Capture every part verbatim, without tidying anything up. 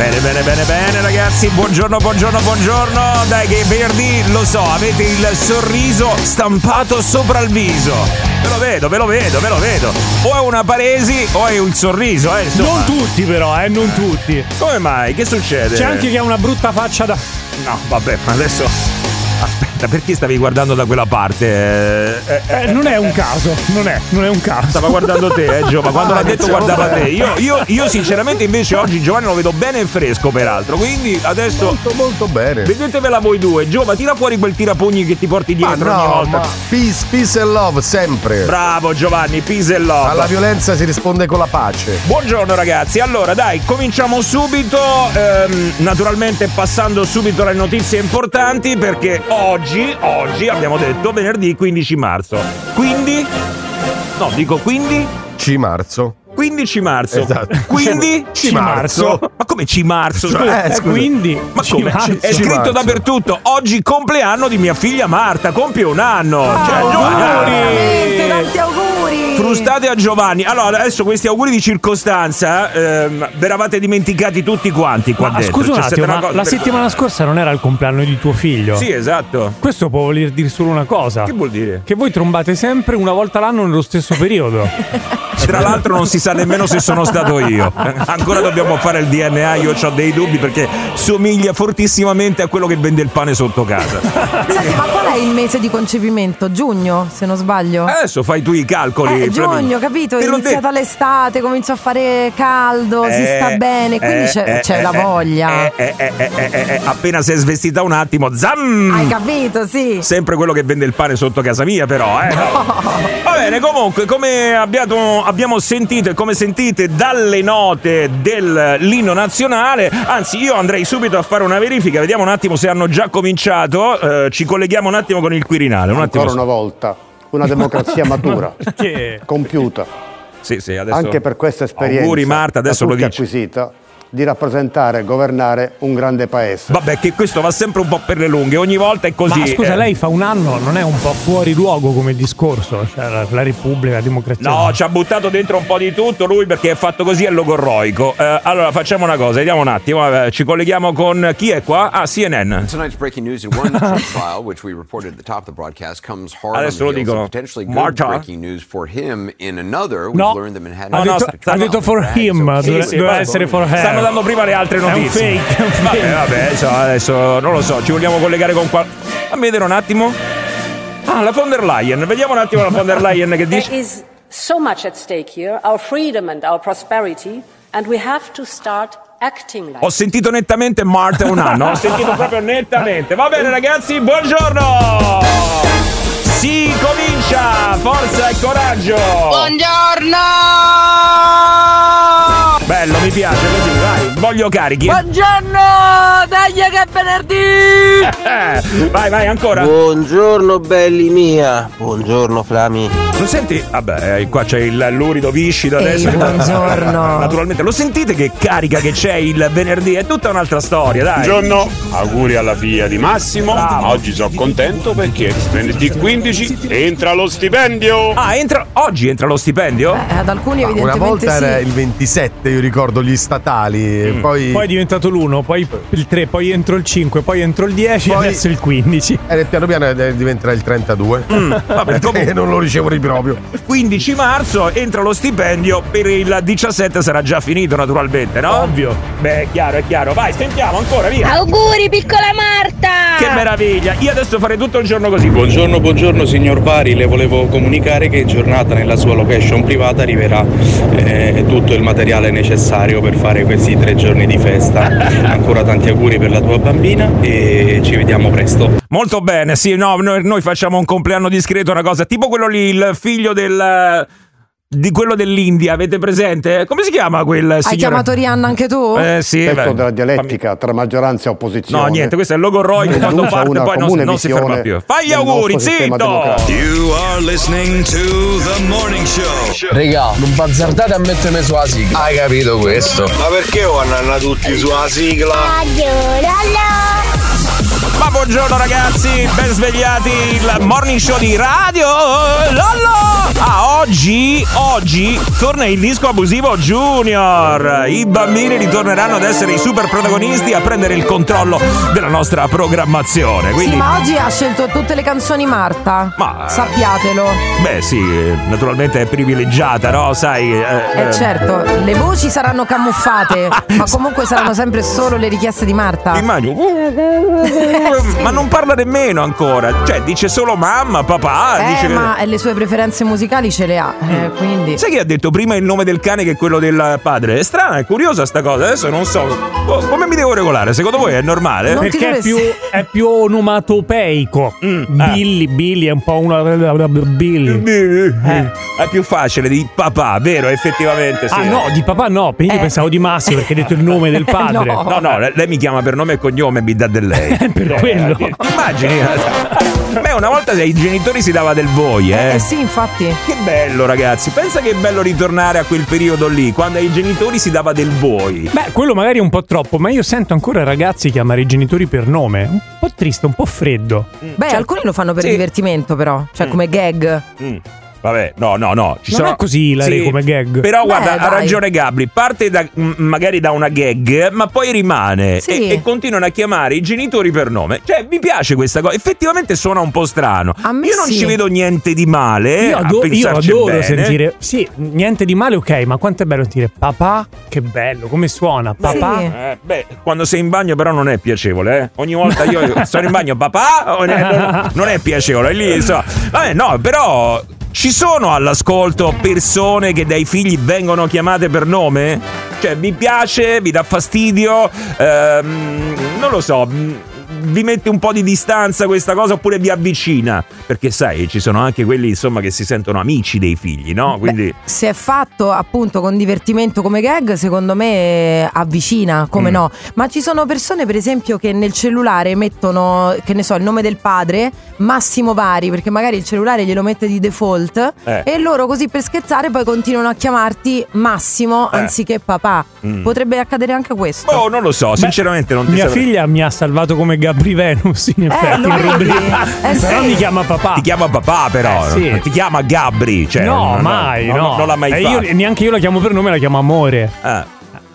Bene, bene, bene, bene ragazzi, buongiorno, buongiorno, buongiorno. Dai che venerdì, lo so, avete il sorriso stampato sopra il viso. Ve lo vedo, ve lo vedo, ve lo vedo. O è una paresi o è un sorriso, eh. Insomma. Non tutti però, eh, non tutti. Come mai? Che succede? C'è anche chi ha una brutta faccia da... No, vabbè, ma adesso... Aspetta, perché stavi guardando da quella parte? Eh, eh, non è un caso, non è, non è un caso. Stava guardando te, eh, Gio, ma quando ah, l'ha detto guardava te. Io, io, io sinceramente invece oggi Giovanni lo vedo bene e fresco, peraltro. Quindi adesso... Molto, molto bene. Vedetevela voi due. Gio, ma tira fuori quel tirapugni che ti porti dietro ma no, ogni volta. Ma peace, peace and love, sempre. Bravo Giovanni, peace and love. Alla violenza si risponde con la pace. Buongiorno ragazzi, allora dai, cominciamo subito. Ehm, naturalmente passando subito alle notizie importanti, perché oggi Oggi abbiamo detto venerdì quindici marzo. Quindi? No, dico quindi? C marzo. quindici marzo. Esatto. Quindi? C marzo. Ma come C marzo? Cioè, eh, quindi? Ma come? C- È scritto marzo. dappertutto. Oggi compleanno di mia figlia Marta. Compie un anno. Ah, cioè, Veramente, tanti auguri. Frustate a Giovanni. Allora, adesso questi auguri di circostanza ehm, ve eravate dimenticati tutti quanti qua Ma dentro. scusa un C'è attimo, stata una ma cosa la per- settimana scorsa non era il compleanno di tuo figlio? Sì, esatto. Questo può voler dire solo una cosa. Che vuol dire? Che voi trombate sempre una volta l'anno nello stesso periodo. Tra l'altro non si sa nemmeno se sono stato io. Ancora dobbiamo fare il D N A, io ho dei dubbi perché somiglia fortissimamente a quello che vende il pane sotto casa. Senti, ma qual è il mese di concepimento? Giugno, se non sbaglio? Adesso fai tu i calcoli. Eh, giugno, capito? È Te l'ho iniziata detto. l'estate, comincia a fare caldo, si Eh, sta bene, quindi eh, c'è, eh, c'è eh, la voglia. eh, eh, eh, eh, eh, eh, appena sei svestita un attimo, zam! Hai capito, sì. Sempre quello che vende il pane sotto casa mia, però, eh. No. Va bene, comunque, come abbiamo, abbiamo sentito e come sentite dalle note dell'inno nazionale, anzi, io andrei subito a fare una verifica, vediamo un attimo se hanno già cominciato. Eh, ci colleghiamo un attimo con il Quirinale. Un attimo. Ancora una volta, una democrazia matura, Che... compiuta, Sì, sì, adesso. anche per questa esperienza Auguri Marta, adesso da lo tutti dici. acquisita, di rappresentare e governare un grande paese. Vabbè, che questo va sempre un po' per le lunghe, ogni volta è così. Ma scusa, eh. lei fa un anno, non è un po' fuori luogo come discorso? Cioè la, la Repubblica, la democrazia. No, ci ha buttato dentro un po' di tutto lui perché è fatto così, è logorroico. Eh, allora facciamo una cosa, vediamo un attimo, eh, ci colleghiamo con chi è qua? Ah, C N N. Tonight's breaking news in one Trump trial, which we reported at the top of the broadcast, comes hard Adesso on lo the heels dicono. of potentially good Marta? breaking news for him in another. We've No, learned that Manhattan ha no, detto, sta- ha detto for him, Sì, dove- sì, doveva ma- essere for her. Stanno dando prima le altre È un notizie. fake, è un fake. Vabbè, vabbè, insomma, adesso non lo so, ci vogliamo collegare con qua. Fammi vedere un attimo. Ah, la von der Leyen, vediamo un attimo la von der Leyen che dice. There is so much at stake here, our freedom and our prosperity, and we have to start acting like Ho sentito nettamente Marta un anno, ho sentito proprio nettamente. Va bene ragazzi, buongiorno! Si comincia, forza e coraggio! Buongiorno! Bello, mi piace così, vai, voglio carichi. Buongiorno! Dai che è venerdì! Vai, vai, ancora. Buongiorno belli mia, buongiorno Flami. Lo senti? Vabbè, eh, qua c'è il lurido viscido adesso. Ehi, buongiorno. Naturalmente, lo sentite che carica che c'è il venerdì? È tutta un'altra storia, dai. Buongiorno, auguri alla figlia di Massimo. Bravo. Oggi sono contento perché venerdì quindici entra lo stipendio. Ah, entra oggi entra lo stipendio? Eh, ad alcuni Ma una evidentemente volta sì. era il ventisette, io ricordo gli statali, Mm. poi, Poi è diventato l'uno, poi il tre, poi entro il cinque, poi entro il dieci Poi- e adesso il quindici. eh, piano piano eh, diventerà il trentadue. Mm, vabbè, comunque. E non lo ricevo proprio. quindici marzo entra lo stipendio, per il diciassette sarà già finito naturalmente, no? Ovvio. Beh, è chiaro, è chiaro. Vai, sentiamo ancora, via. Auguri piccola Marta! Che meraviglia. Io adesso farei tutto il giorno così. Buongiorno, buongiorno signor Vari, le volevo comunicare che in giornata nella sua location privata arriverà eh, tutto il materiale necessario per fare questi tre giorni di festa. Ancora tanti auguri per la tua bambina e ci vediamo presto. Molto bene, sì, no, noi, noi facciamo un compleanno discreto, una cosa tipo quello lì, il figlio del... di quello dell'India, avete presente? Come si chiama quel signore? Hai chiamato Rihanna anche tu? Eh sì, Effetto beh, della dialettica tra maggioranza e opposizione. no, niente, questo è il logorroico, quando Denuncia parte una poi non, comune non si ferma visione più. Fai gli del auguri, nostro sistema zitto! democratico. You are listening to the morning show. Regà, non bazzardate a mettermi sulla sigla. Hai capito questo? Ma perché vanno tutti sulla sigla? Ma buongiorno ragazzi, ben svegliati, il morning show di Radio Lollo. Ah, oggi, oggi torna il disco abusivo Junior. I bambini ritorneranno ad essere i super protagonisti, a prendere il controllo della nostra programmazione. Quindi... Sì, ma oggi ha scelto tutte le canzoni Marta. Ma sappiatelo. Beh, sì, naturalmente è privilegiata, no? Sai. Eh, eh certo, le voci saranno camuffate, ma comunque saranno sempre solo le richieste di Marta. Immagino. Ma non parla nemmeno ancora. Cioè, dice solo mamma, papà. Eh, dice ma che... le sue preferenze musicali ce le ha. Eh, quindi. Sai che ha detto prima il nome del cane che quello del padre? È strana, è curiosa sta cosa. Adesso non so. Oh, come mi devo regolare? Secondo voi è normale? Non Perché è più, è più onomatopeico. Mm, Billy, ah. Billy è un po' una. Billy. Eh. È più facile di papà, vero? Effettivamente sì. Ah, no, di papà no. Io eh. pensavo di Massimo perché hai detto il nome del padre. No, no, no, lei mi chiama per nome e cognome e mi dà del lei. Per eh, quello. Immagini. Beh, una volta ai genitori si dava del voi, eh. Eh sì, infatti. Che bello, ragazzi. Pensa che è bello ritornare a quel periodo lì, quando ai genitori si dava del voi. Beh, quello magari è un po' troppo, ma io sento ancora ragazzi chiamare i genitori per nome. Un po' triste, un po' freddo. Beh, cioè, alcuni lo fanno per sì. divertimento, però. Cioè, mm. come gag. Mm. Vabbè, no, no, no. Ci non sono... è così la sì. come gag. Però Beh, guarda, dai. ha ragione Gabri. Parte da, m- magari da una gag, ma poi rimane sì. e, e continuano a chiamare i genitori per nome. Cioè, mi piace questa cosa. Effettivamente suona un po' strano. A me io non sì. ci vedo niente di male. Io, ado- a io adoro bene. sentire. Sì, niente di male, ok, ma quanto è bello sentire papà. Che bello, come suona papà. Sì. Eh, beh, quando sei in bagno, però non è piacevole, eh. Ogni volta io sono in bagno, papà, non è piacevole. Lì, so. Vabbè, no, però. Ci sono all'ascolto persone che dai figli vengono chiamate per nome? Cioè, vi piace? Vi dà fastidio? Ehm, non lo so. Vi mette un po' di distanza questa cosa oppure vi avvicina? Perché sai, ci sono anche quelli insomma che si sentono amici dei figli, no? Quindi Beh, se è fatto appunto con divertimento come gag, secondo me avvicina, come mm. no. Ma ci sono persone per esempio che nel cellulare mettono, che ne so, il nome del padre, Massimo Vari, perché magari il cellulare glielo mette di default eh. e loro così per scherzare poi continuano a chiamarti Massimo eh. anziché papà. Mm. Potrebbe accadere anche questo. Oh, non lo so, sinceramente. Beh, non ti mia saprei. figlia mi ha salvato come Gabri Venus in effetti, eh, in rubrica. Eh, però sì. mi chiama papà. Ti chiama papà però, eh, sì. non ti chiama Gabri, cioè, no, no, mai, no, no. no. Non l'ha mai eh, fatto. Io, neanche io la chiamo per nome, la chiamo amore. Eh.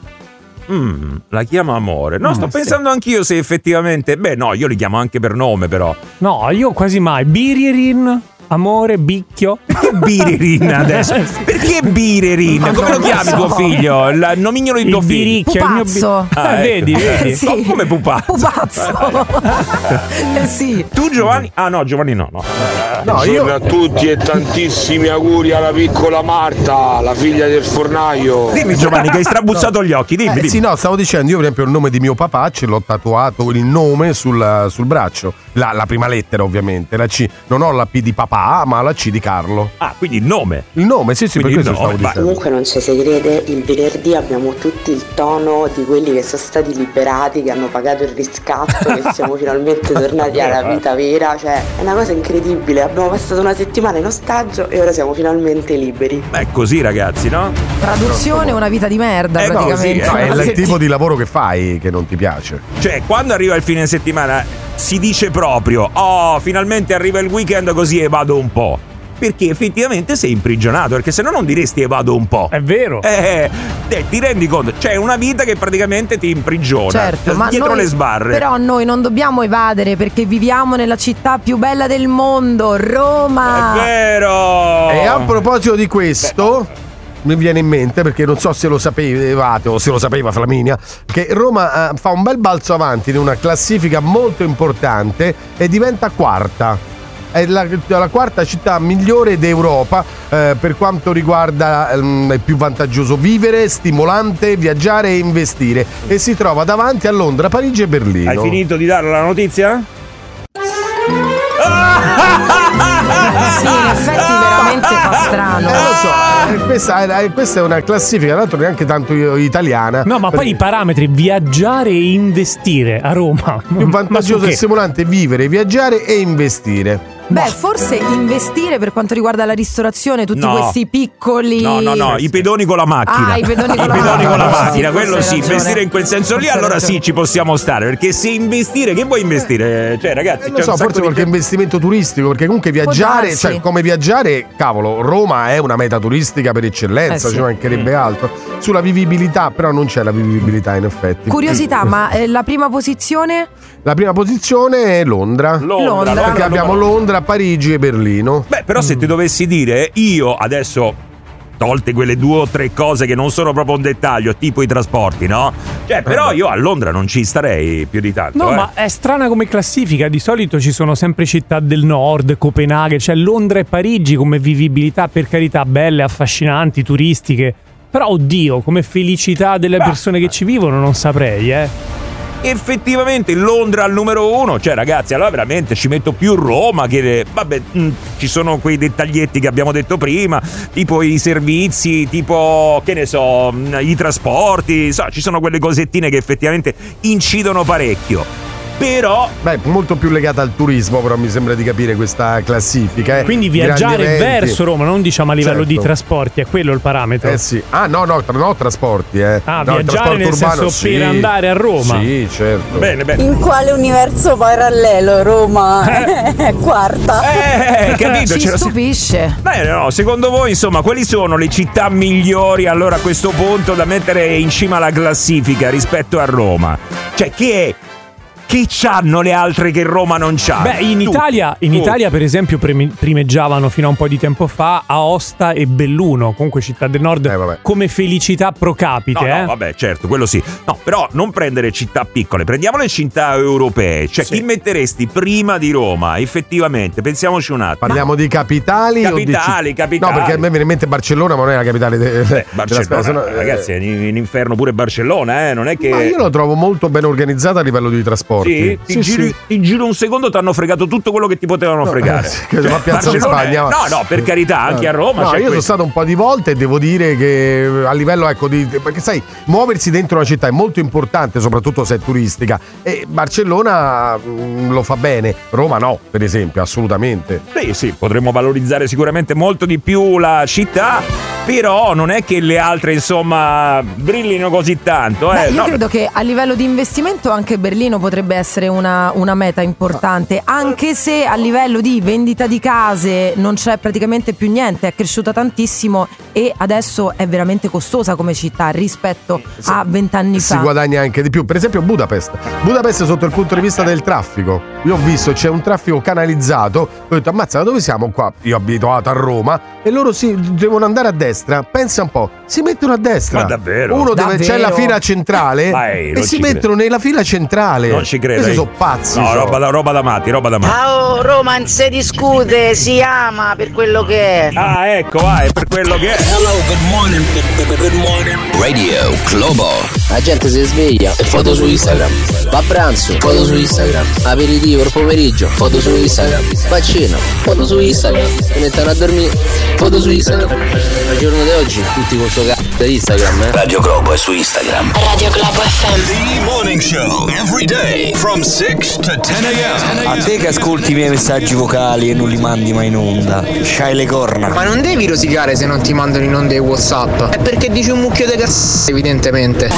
Mm, la chiama amore. No, Mm, sto sì. pensando anch'io se effettivamente. Beh, no, io li chiamo anche per nome, però. No, io quasi mai. Biririn, amore, bicchio. Perché Biririn adesso? Perché Biririn? Ma come lo chiami so. tuo figlio? Il nomignolo di tuo Il figlio? biricchio, il mio bi- Pupazzo. Ah, eh, vedi, ecco. vedi. Sì. No, come pupazzo? Pupazzo. eh sì. Tu Giovanni? Ah no, Giovanni no, no. No, Buongiorno io a tutti e tantissimi auguri alla piccola Marta, la figlia del fornaio. Dimmi Giovanni che hai strabuzzato gli occhi, dimmi, eh, dimmi. sì, no, stavo dicendo, io per esempio il nome di mio papà ce l'ho tatuato il nome sul, sul braccio. La, la prima lettera ovviamente, la C. Non ho la P di papà, ma la C di Carlo. Ah, quindi il nome. Il nome, sì, sì, Quindi per questo no, stavo vai. dicendo. Comunque non ci si crede, il venerdì abbiamo tutti il tono di quelli che sono stati liberati, che hanno pagato il riscatto, che siamo finalmente tornati alla vita vera, cioè è una cosa incredibile, abbiamo passato una settimana in ostaggio e ora siamo finalmente liberi. Beh, così ragazzi, no? Traduzione, una vita di merda Eh, praticamente. così, No, è Una il settimana. tipo di lavoro che fai che non ti piace. Cioè, quando arriva il fine settimana si dice proprio "Oh, finalmente arriva il weekend così evado un po'". Perché effettivamente sei imprigionato, perché se no non diresti evado un po'. È vero. Eh, eh, ti rendi conto? C'è una vita che praticamente ti imprigiona, Certo, ma dietro noi, le sbarre. però noi non dobbiamo evadere perché viviamo nella città più bella del mondo, Roma. È vero. E a proposito di questo, mi viene in mente, perché non so se lo sapevate o se lo sapeva Flaminia, che Roma eh, fa un bel balzo avanti in una classifica molto importante e diventa quarta. È la, la quarta città migliore d'Europa eh, per quanto riguarda ehm, è più vantaggioso vivere, stimolante viaggiare e investire, e si trova davanti a Londra, Parigi e Berlino. Hai finito di dare la notizia? Sì, in effetti veramente fa strano. Eh, lo so, eh, questa, eh, questa è una classifica, tra l'altro neanche tanto italiana. No, ma poi i parametri: viaggiare e investire a Roma. Più vantaggioso e stimolante vivere, viaggiare e investire. Beh, forse investire per quanto riguarda la ristorazione, tutti No. questi piccoli. No, no, no, i pedoni con la macchina. Ah, i pedoni con I la pedoni macchina. con la Sì, macchina, forse quello hai sì, ragione. investire in quel senso lì, Forse hai allora ragione. sì ci possiamo stare, perché se investire, che vuoi investire? Cioè, ragazzi, Eh, c'è non so, un sacco forse di qualche gente- investimento turistico, perché comunque viaggiare, darsi. cioè come viaggiare, cavolo, Roma è una meta turistica per eccellenza, Eh sì. ci mancherebbe altro. Sulla vivibilità, però non c'è la vivibilità in effetti. Curiosità, ma eh, la prima posizione? La prima posizione è Londra. Londra, Londra. Perché Londra, abbiamo Londra. Londra, Parigi e Berlino. Beh, però se ti dovessi dire, io adesso, tolte quelle due o tre cose che non sono proprio un dettaglio, tipo i trasporti, no? Cioè, però io a Londra non ci starei più di tanto. No, eh. ma è strana come classifica. Di solito ci sono sempre città del nord, Copenaghen, cioè Londra e Parigi come vivibilità, per carità, belle, affascinanti, turistiche. Però, oddio, come felicità delle Beh. persone che ci vivono, non saprei, eh. Effettivamente Londra al numero uno, cioè ragazzi, allora veramente ci metto più Roma che vabbè, mh, ci sono quei dettaglietti che abbiamo detto prima, tipo i servizi, tipo che ne so, mh, i trasporti, so, ci sono quelle cosettine che effettivamente incidono parecchio. Però Beh, molto più legata al turismo, però mi sembra di capire questa classifica. eh. Quindi Grandi viaggiare eventi. verso Roma, non diciamo a livello Certo. di trasporti, è quello il parametro. Eh sì. Ah, no, no, tra, no trasporti, eh. Ah, No, il viaggiare trasporto nel urbano, senso sì. per andare a Roma. Sì, certo. bene, bene. In quale universo parallelo Roma è quarta? Eh, capito? Ci C'era- stupisce. Beh, no, secondo voi, insomma, quali sono le città migliori allora a questo punto da mettere in cima alla classifica rispetto a Roma? Cioè, che è? Che c'hanno le altre che Roma non c'ha? Beh, in Tu- Italia, in tu. Italia per esempio primi- primeggiavano fino a un po' di tempo fa Aosta e Belluno, comunque città del nord, Eh, vabbè. come felicità pro capite. No, eh? no, vabbè, certo, quello sì. No, però non prendere città piccole, prendiamo le città europee. Cioè, Sì. chi metteresti prima di Roma, effettivamente? Pensiamoci un attimo. Parliamo di capitali o di Capitali, ci- capitali. No, perché a me viene in mente Barcellona, ma non è la capitale de- Beh, della Barcellona, spesa, no? ragazzi, è in, in inferno pure Barcellona, eh? Non è che... Ma io lo trovo molto ben organizzata a livello di trasporti. Sì, ti, giri, ti giri un secondo, ti hanno fregato tutto quello che ti potevano fregare. eh, sì, che va a Piazza di Barcellona è- Spagna, va. No, no, per carità, anche a Roma No, c'è io sono questo. stato un po' di volte e devo dire che a livello, ecco, di. Perché sai, muoversi dentro una città è molto importante, soprattutto se è turistica. E Barcellona mh, lo fa bene, Roma no, per esempio, assolutamente. Sì, sì, potremmo valorizzare sicuramente molto di più la città, però non è che le altre, insomma, brillino così tanto. Beh, Eh. io No, credo che a livello di investimento anche Berlino potrebbe essere una, una meta importante, anche se a livello di vendita di case non c'è praticamente più niente, è cresciuta tantissimo e adesso è veramente costosa come città rispetto a vent'anni Si fa. guadagna anche di più. Per esempio Budapest. Budapest sotto il punto di vista del traffico. Io ho visto c'è un traffico canalizzato. Ho detto ammazza, da dove siamo qua? Io abituato a Roma e loro si devono andare a destra. Pensa un po', si mettono a destra. Ma davvero? Uno dove Davvero? c'è la fila centrale Vai, e non si ci mettono nella fila centrale. non ci credo. Questi eh. sono pazzi. No, so. roba da, roba da matti, roba da matti. Ciao, Roma non si discute, si ama per quello che è. Ah, ecco, va, è per quello che è. Hello, good morning, good morning. Radio Globo. La gente si sveglia e foto su Instagram. Va a pranzo, foto su Instagram. Aperitivo il pomeriggio, foto su Instagram. Va a cena, foto su Instagram. Si mettono a dormire, foto su Instagram. Al giorno di oggi tutti con sto cazzo di Instagram, eh. Radio Globo è su Instagram. Radio Globo F M. The Morning Show, every day from six to ten a.m. A te che ascolti i miei messaggi vocali e non li mandi mai in onda, c'hai le corna. Ma non devi rosicare se non ti mandano in onda i WhatsApp. È perché dici un mucchio di cazzo, evidentemente.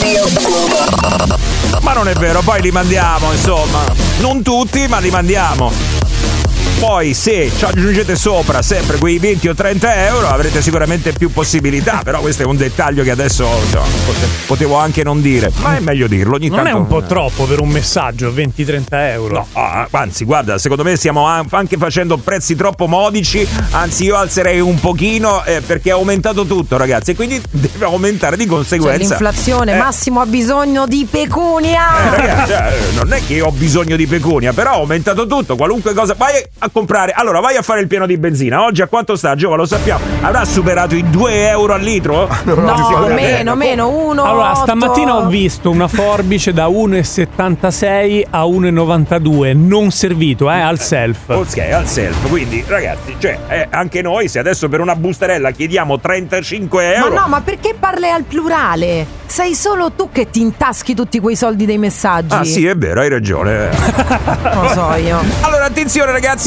Ma non è vero, poi li mandiamo, insomma. Non tutti, ma li mandiamo. Poi se ci aggiungete sopra sempre quei venti o trenta euro avrete sicuramente più possibilità. Però questo è un dettaglio che adesso, insomma, pote- potevo anche non dire. Ma è meglio dirlo ogni Non tanto. è un po' troppo per un messaggio, venti trenta euro? No, ah, anzi, guarda, secondo me stiamo an- anche facendo prezzi troppo modici. Anzi, io alzerei un pochino eh, perché è aumentato tutto, ragazzi. E quindi deve aumentare di Cioè, conseguenza. l'inflazione, Eh, Massimo ha bisogno di pecunia. Eh, ragazzi, eh, non è che io ho bisogno di pecunia, però ha aumentato tutto, qualunque cosa. Vai a comprare, allora vai a fare il pieno di benzina. Oggi a quanto sta, Giova? Lo sappiamo. Avrà superato i due euro al litro? No, meno, meno, uno. Allora, stamattina ho visto una forbice da uno virgola settantasei a uno virgola novantadue, non servito, eh, al self. Ok, al self. Quindi, ragazzi, cioè, eh, anche noi, se adesso per una bustarella chiediamo trentacinque euro. Ma no, ma perché parli al plurale? Sei solo tu che ti intaschi tutti quei soldi dei messaggi. Ah, sì, è vero, hai ragione. Non lo so io. Allora, attenzione, ragazzi,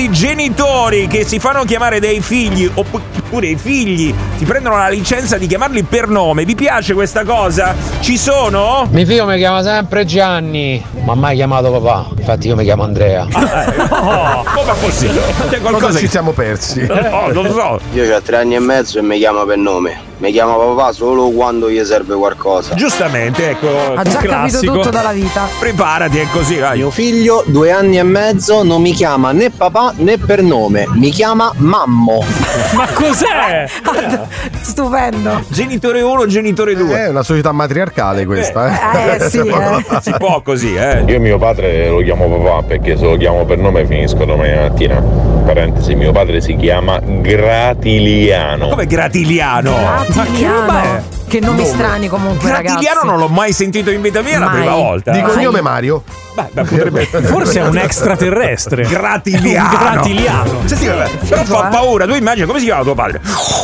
i genitori che si fanno chiamare dei figli, oppure i figli si prendono la licenza di chiamarli per nome. Vi piace questa cosa? Ci sono? Mio figlio mi chiama sempre Gianni, ma mai chiamato papà. Infatti io mi chiamo Andrea. Oh, come è possibile? C'è qualcosa Cosa ci che... siamo persi? No, non lo so. Io ho tre anni e mezzo e mi chiamo per nome. Mi chiama papà solo quando gli serve qualcosa. Giustamente, ecco. Ha già classico. capito tutto dalla vita. Preparati, è così, vai. Mio figlio, due anni e mezzo, non mi chiama né papà né per nome. Mi chiama Mammo. Ma cos'è? Stupendo. Genitore uno, genitore due. È una società matriarcale questa, eh. Eh, sì, eh. Si può così, eh. Io mio padre lo chiamo papà perché se lo chiamo per nome finisco domani mattina. Parentesi, mio padre si chiama Gratiliano. Come Gratiliano? Gratiliano. Che nomi Nome. strani comunque, Gratiliano ragazzi. non l'ho mai sentito in vita mia, è la Mai. prima volta. Di cognome Mario? Beh, beh, potrebbe... Forse è un extraterrestre. Gratiliano. Un Gratiliano. Senti, vabbè, però fa paura. Tu immagini come si chiama tuo padre?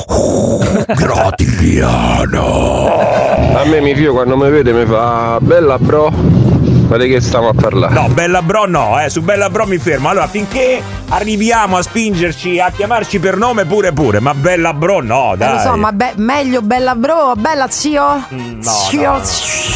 Gratiliano. A me mio figlio quando mi vede mi fa bella bro. Ma di che stiamo a parlare? No, Bella Bro no, eh, su Bella Bro mi fermo. Allora, finché arriviamo a spingerci, a chiamarci per nome pure pure, ma Bella Bro no, Eh, dai. lo so, ma be- meglio bella bro, bella zio. no, zio. no.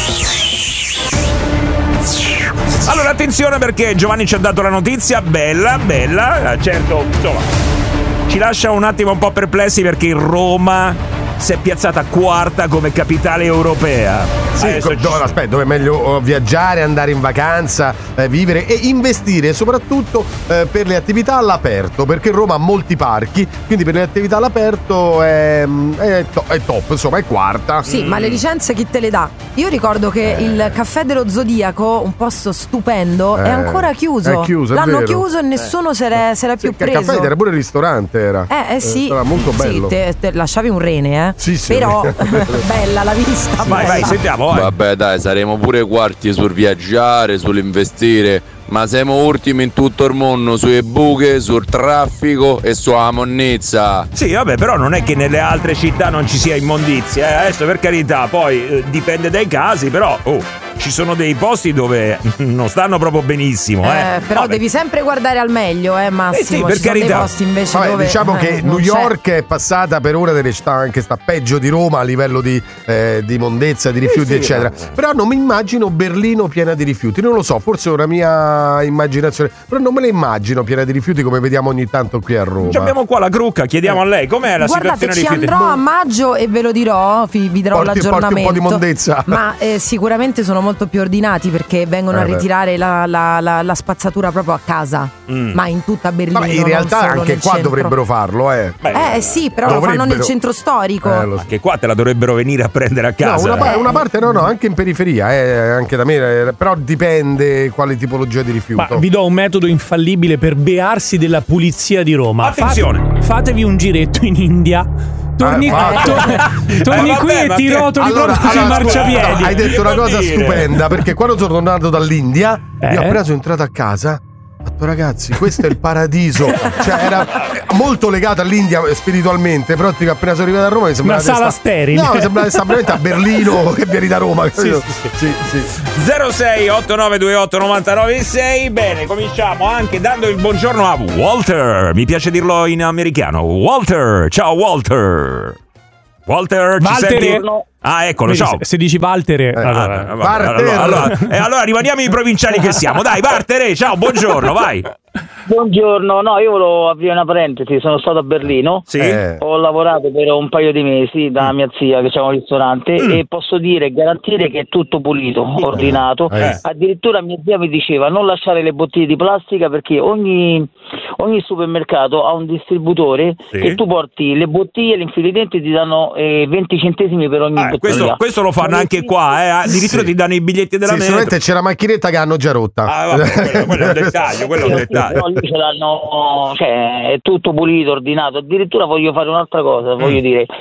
Allora, attenzione perché Giovanni ci ha dato la notizia, bella, bella, eh, certo, insomma, ci lascia un attimo un po' perplessi perché Roma si è piazzata quarta come capitale europea. Sì, Adesso co- ci- dove, aspetta, dove è meglio oh, viaggiare, andare in vacanza, eh, vivere e investire soprattutto eh, per le attività all'aperto, perché Roma ha molti parchi, quindi per le attività all'aperto è, è, to- è top, insomma è quarta. Sì, ma le licenze chi te le dà? Io ricordo che il Caffè dello Zodiaco, un posto stupendo, è Eh, ancora chiuso. è chiuso, è L'hanno vero. chiuso e nessuno se l'è, se l'è più Che il preso. caffè era pure il ristorante, era. Eh, eh sì. Era molto bello. Sì, te, te lasciavi un rene, eh. Sì, sì. Però bella la vista. Vai, vai, bella. sentiamo. Vai. Vabbè dai, saremo pure quarti sul viaggiare, sull'investire, ma siamo ultimi in tutto il mondo sulle buche, sul traffico e sulla monnezza. Sì, vabbè, però non è che nelle altre città non ci sia immondizia, eh? Adesso per carità, poi eh, dipende dai casi, però oh, ci sono dei posti dove non stanno proprio benissimo, eh. Eh, però Vabbè. devi sempre guardare al meglio, eh, Massimo. Eh sì, per Ci sono carità. dei posti invece Vabbè, dove diciamo eh, che non New c'è. York è passata per una delle città anche sta peggio di Roma a livello di, eh, di immondezza, di rifiuti, sì, eccetera. vabbè. Però non mi immagino Berlino piena di rifiuti. Non lo so, forse è una mia immaginazione, però non me la immagino piena di rifiuti come vediamo ogni tanto qui a Roma. Ci abbiamo qua la Crucca, chiediamo a lei com'è la Guardate, situazione ci dei rifiuti. andrò a maggio e ve lo dirò, vi, vi darò Porti- porti un l'aggiornamento. po' di mondezza. Ma eh, sicuramente sono molto più ordinati perché vengono Eh a beh. ritirare la, la- la- la spazzatura proprio a casa. Mm. Ma in tutta Berlino. Vabbè, in non realtà solo anche nel qua centro. dovrebbero farlo, eh. Beh, Eh sì, però lo fanno Dovrebbero. nel centro storico. Eh, lo so. Che qua te la dovrebbero venire a prendere a No, casa. una, pa- una parte no, no, anche in periferia, eh, anche da me, eh, però dipende quale tipologia di rifiuto. Ma vi do un metodo infallibile per bearsi della pulizia di Roma. Attenzione. Fate- fatevi un giretto in India. Torni, Eh, va- to- torni Eh, qui vabbè, e ma ti che- rotoli Allora, proprio sui allora, scusa, marciapiedi. hai detto una Che vuol cosa dire? stupenda, perché quando sono tornato dall'India, Eh? io appena sono entrato a casa, ho detto ragazzi, questo è il paradiso. Cioè era molto legato all'India spiritualmente, però tipo, appena sono arrivato a Roma mi sembrava Una di sala sta- sterile. No, mi sembrava di stare veramente a Berlino che vieni da Roma. Sì, sì, sì. zero sei otto nove due otto nove nove sei. Bene, cominciamo anche dando il buongiorno a Walter. Mi piace dirlo in americano. Walter, ciao Walter. Walter, ci Walter. senti? Ah, eccolo, Vedi, ciao. se, se dici Valtere, allora, Ah, vabbè, allora, allora, eh, allora rimaniamo i provinciali che siamo. Dai, Walter, ciao, buongiorno, vai. Buongiorno, no, io volevo aprire una parentesi, sono stato a Berlino, Sì. Eh. ho lavorato per un paio di mesi da mia zia che c'ha un ristorante Mm. e posso dire e garantire che è tutto pulito, ordinato. Eh. Addirittura mia zia mi diceva non lasciare le bottiglie di plastica perché ogni, ogni supermercato ha un distributore Sì. che tu porti le bottiglie, le infili dentro e ti danno eh, venti centesimi per ogni Eh, bottiglia. questo, questo lo fanno anche qua, eh. Addirittura Sì. ti danno i biglietti della Sì, metro. solamente c'è la macchinetta che hanno già rotta. Ah, vabbè, quello, quello è un dettaglio, quello è un Sì, dettaglio. però lì ce l'hanno, cioè è tutto pulito, ordinato. Addirittura voglio fare un'altra cosa, voglio Mm. dire.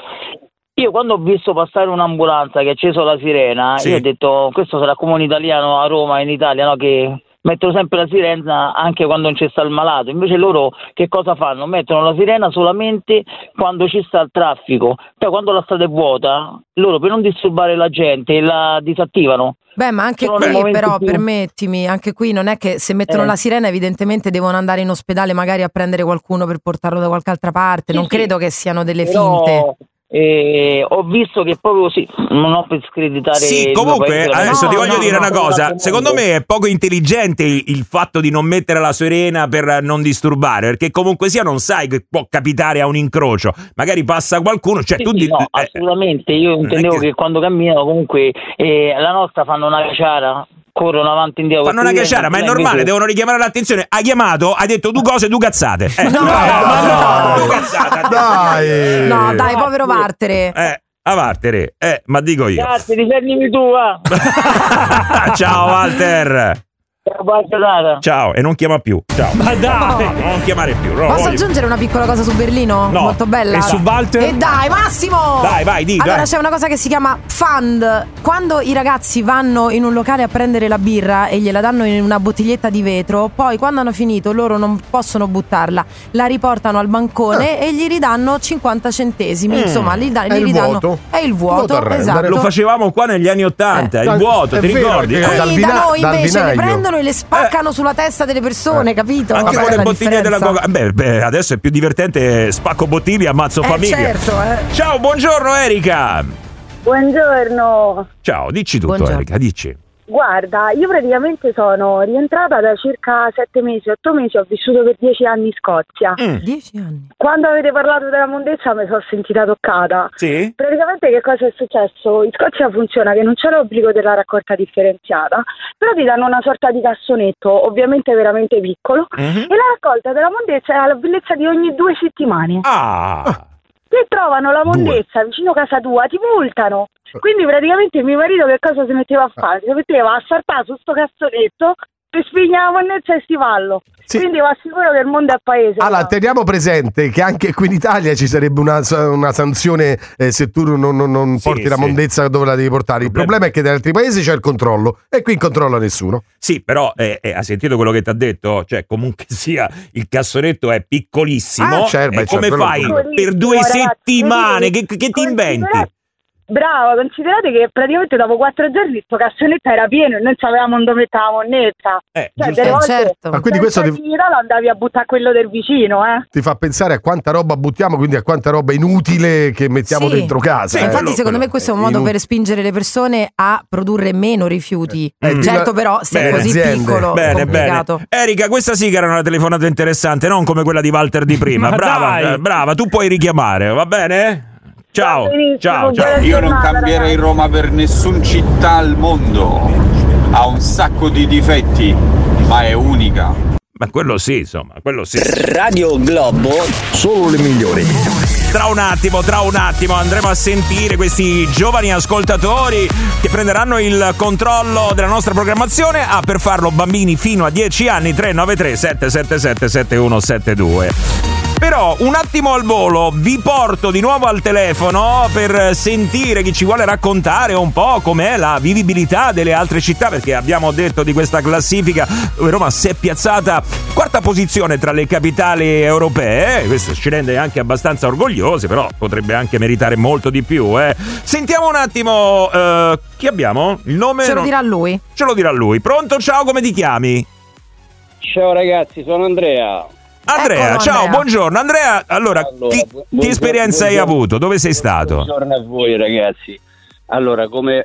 Io quando ho visto passare un'ambulanza che ha acceso la sirena, Sì. io ho detto questo sarà come un italiano a Roma, in Italia, no? Che mettono sempre la sirena anche quando non c'è sta il malato. Invece loro che cosa fanno? Mettono la sirena solamente quando ci sta il traffico. Poi quando la strada è vuota, loro per non disturbare la gente la disattivano. Beh, ma anche Sono dei qui momenti però, più- permettimi, anche qui non è che se mettono Eh. la sirena evidentemente devono andare in ospedale magari a prendere qualcuno per portarlo da qualche altra parte, Sì, non sì. credo che siano delle Però, finte. eh, ho visto che proprio sì, non ho per screditare. Sì, il mio comunque, paese, adesso no, ti voglio no, dire no, una no, cosa. no, Secondo me è poco intelligente il, il fatto di non mettere la sirena per non disturbare, perché comunque sia non sai che può capitare a un incrocio. Magari passa qualcuno, cioè Sì, tu sì, di- no, eh, assolutamente. Io intendevo che- che... quando camminano comunque eh, la nostra fanno una caciara, corrono avanti e indietro. fanno una Qui caciara, ma è invece- normale, devono richiamare l'attenzione. Hai chiamato, hai detto due cose, due cazzate. Eh. No, ma no, due cazzate. Dai! No, dai, povero Vartere. Eh, a Vartere, eh, ma dico io. Grazie, difendimi tu, va. Ciao Walter. Ciao, e non chiama più. Ciao. Ma dai! No, non chiamare più. no, Posso voglio- aggiungere una piccola cosa su Berlino? No. Molto bella. E su Walter? E dai, Massimo! Dai, vai, di, Allora dai. c'è una cosa che si chiama fund. Quando i ragazzi vanno in un locale a prendere la birra e gliela danno in una bottiglietta di vetro, poi quando hanno finito loro non possono buttarla, la riportano al bancone e gli ridanno cinquanta centesimi. Mm. Insomma, gli, da- È gli il ridanno. vuoto. È il Vuoto vuoto, a rendere. esatto. Lo facevamo qua negli anni Ottanta, Eh, il vuoto, è ti vero, ricordi? che- Eh, Qui dal da vina- noi dal invece le vinaio. prendono e le spaccano sulla testa delle persone, capito? Anche Vabbè, con le la bottiglie della differenza. coca. Beh, beh, adesso è più divertente, spacco bottiglie, ammazzo Eh, famiglia. certo, eh. Ciao, buongiorno Erika. Buongiorno. Ciao, dici tutto Buongiorno. Erika, dici. Guarda, io praticamente sono rientrata da circa sette mesi, otto mesi, ho vissuto per dieci anni in Scozia. Mm. Dieci anni. Quando avete parlato della mondezza mi sono sentita toccata. Sì? Praticamente che cosa è successo? In Scozia funziona che non c'è l'obbligo della raccolta differenziata, però ti danno una sorta di cassonetto, ovviamente veramente piccolo, Mhm. e la raccolta della mondezza è alla bellezza di ogni due settimane. Ah. Se trovano la mondezza vicino a casa tua ti multano. Quindi praticamente mio marito che cosa si metteva a fare? Si metteva a saltare su sto cassonetto e spignava la mondezza e stivallo. Sì. Quindi vi assicuro che il mondo è paese. Allora, no? teniamo presente che anche qui in Italia ci sarebbe una, una sanzione eh, se tu non, non- non Sì, porti la sì. mondezza dove la devi portare. Il problema è che negli altri paesi c'è il controllo e qui non controlla nessuno. Sì, però eh, eh, hai sentito quello che ti ha detto? Cioè, comunque sia, il cassonetto è piccolissimo. Ah, certo, beh, e come certo, fai quello- per due Ragazzi, settimane? Che, quindi che ti inventi? considerate- Brava, considerate che praticamente dopo quattro giorni sto cassonetto era pieno e noi sapevamo dove mettere la monnezza. Eh, Cioè, giusto. delle Eh, volte certo. Ma quindi questo senza ti, dignità lo andavi a buttare quello del vicino, eh? ti fa pensare a quanta roba buttiamo, quindi a quanta roba inutile che mettiamo Sì. dentro casa. Sì, eh. Infatti, quello- secondo me, quello questo è un è modo inutile. per spingere le persone a produrre meno rifiuti. Eh, Certo, la- però, se Bene. è così aziende. piccolo, Bene, bene. complicato. Erika, questa sì che era una telefonata interessante, non come quella di Walter di prima. Ma brava, dai. eh, brava, tu puoi richiamare, va bene? Ciao, Va benissimo, ciao, ciao. buona Io non giornata, cambierei ragazzi. Roma per nessun città al mondo. Ha un sacco di difetti, ma è unica. Ma quello sì, insomma, quello sì. Radio Globo, solo le migliori. Tra un attimo, tra un attimo andremo a sentire questi giovani ascoltatori che prenderanno il controllo della nostra programmazione. Ah, per farlo bambini fino a dieci anni, tre nove tre sette sette sette sette uno sette due. Però un attimo al volo vi porto di nuovo al telefono per sentire chi ci vuole raccontare un po' com'è la vivibilità delle altre città, perché abbiamo detto di questa classifica dove Roma si è piazzata quarta posizione tra le capitali europee. Questo ci rende anche abbastanza orgogliosi, però potrebbe anche meritare molto di più, eh. Sentiamo un attimo eh, chi abbiamo? Il nome? Ce lo non- dirà lui. Ce lo dirà lui. Pronto? Ciao, come ti chiami? Ciao ragazzi, sono Andrea. Andrea, Eccolo, ciao, Andrea. buongiorno. Andrea, allora, Allora, chi, bu- che buongiorno- esperienza hai buongiorno. avuto? Dove sei stato? Buongiorno a voi ragazzi. Allora, come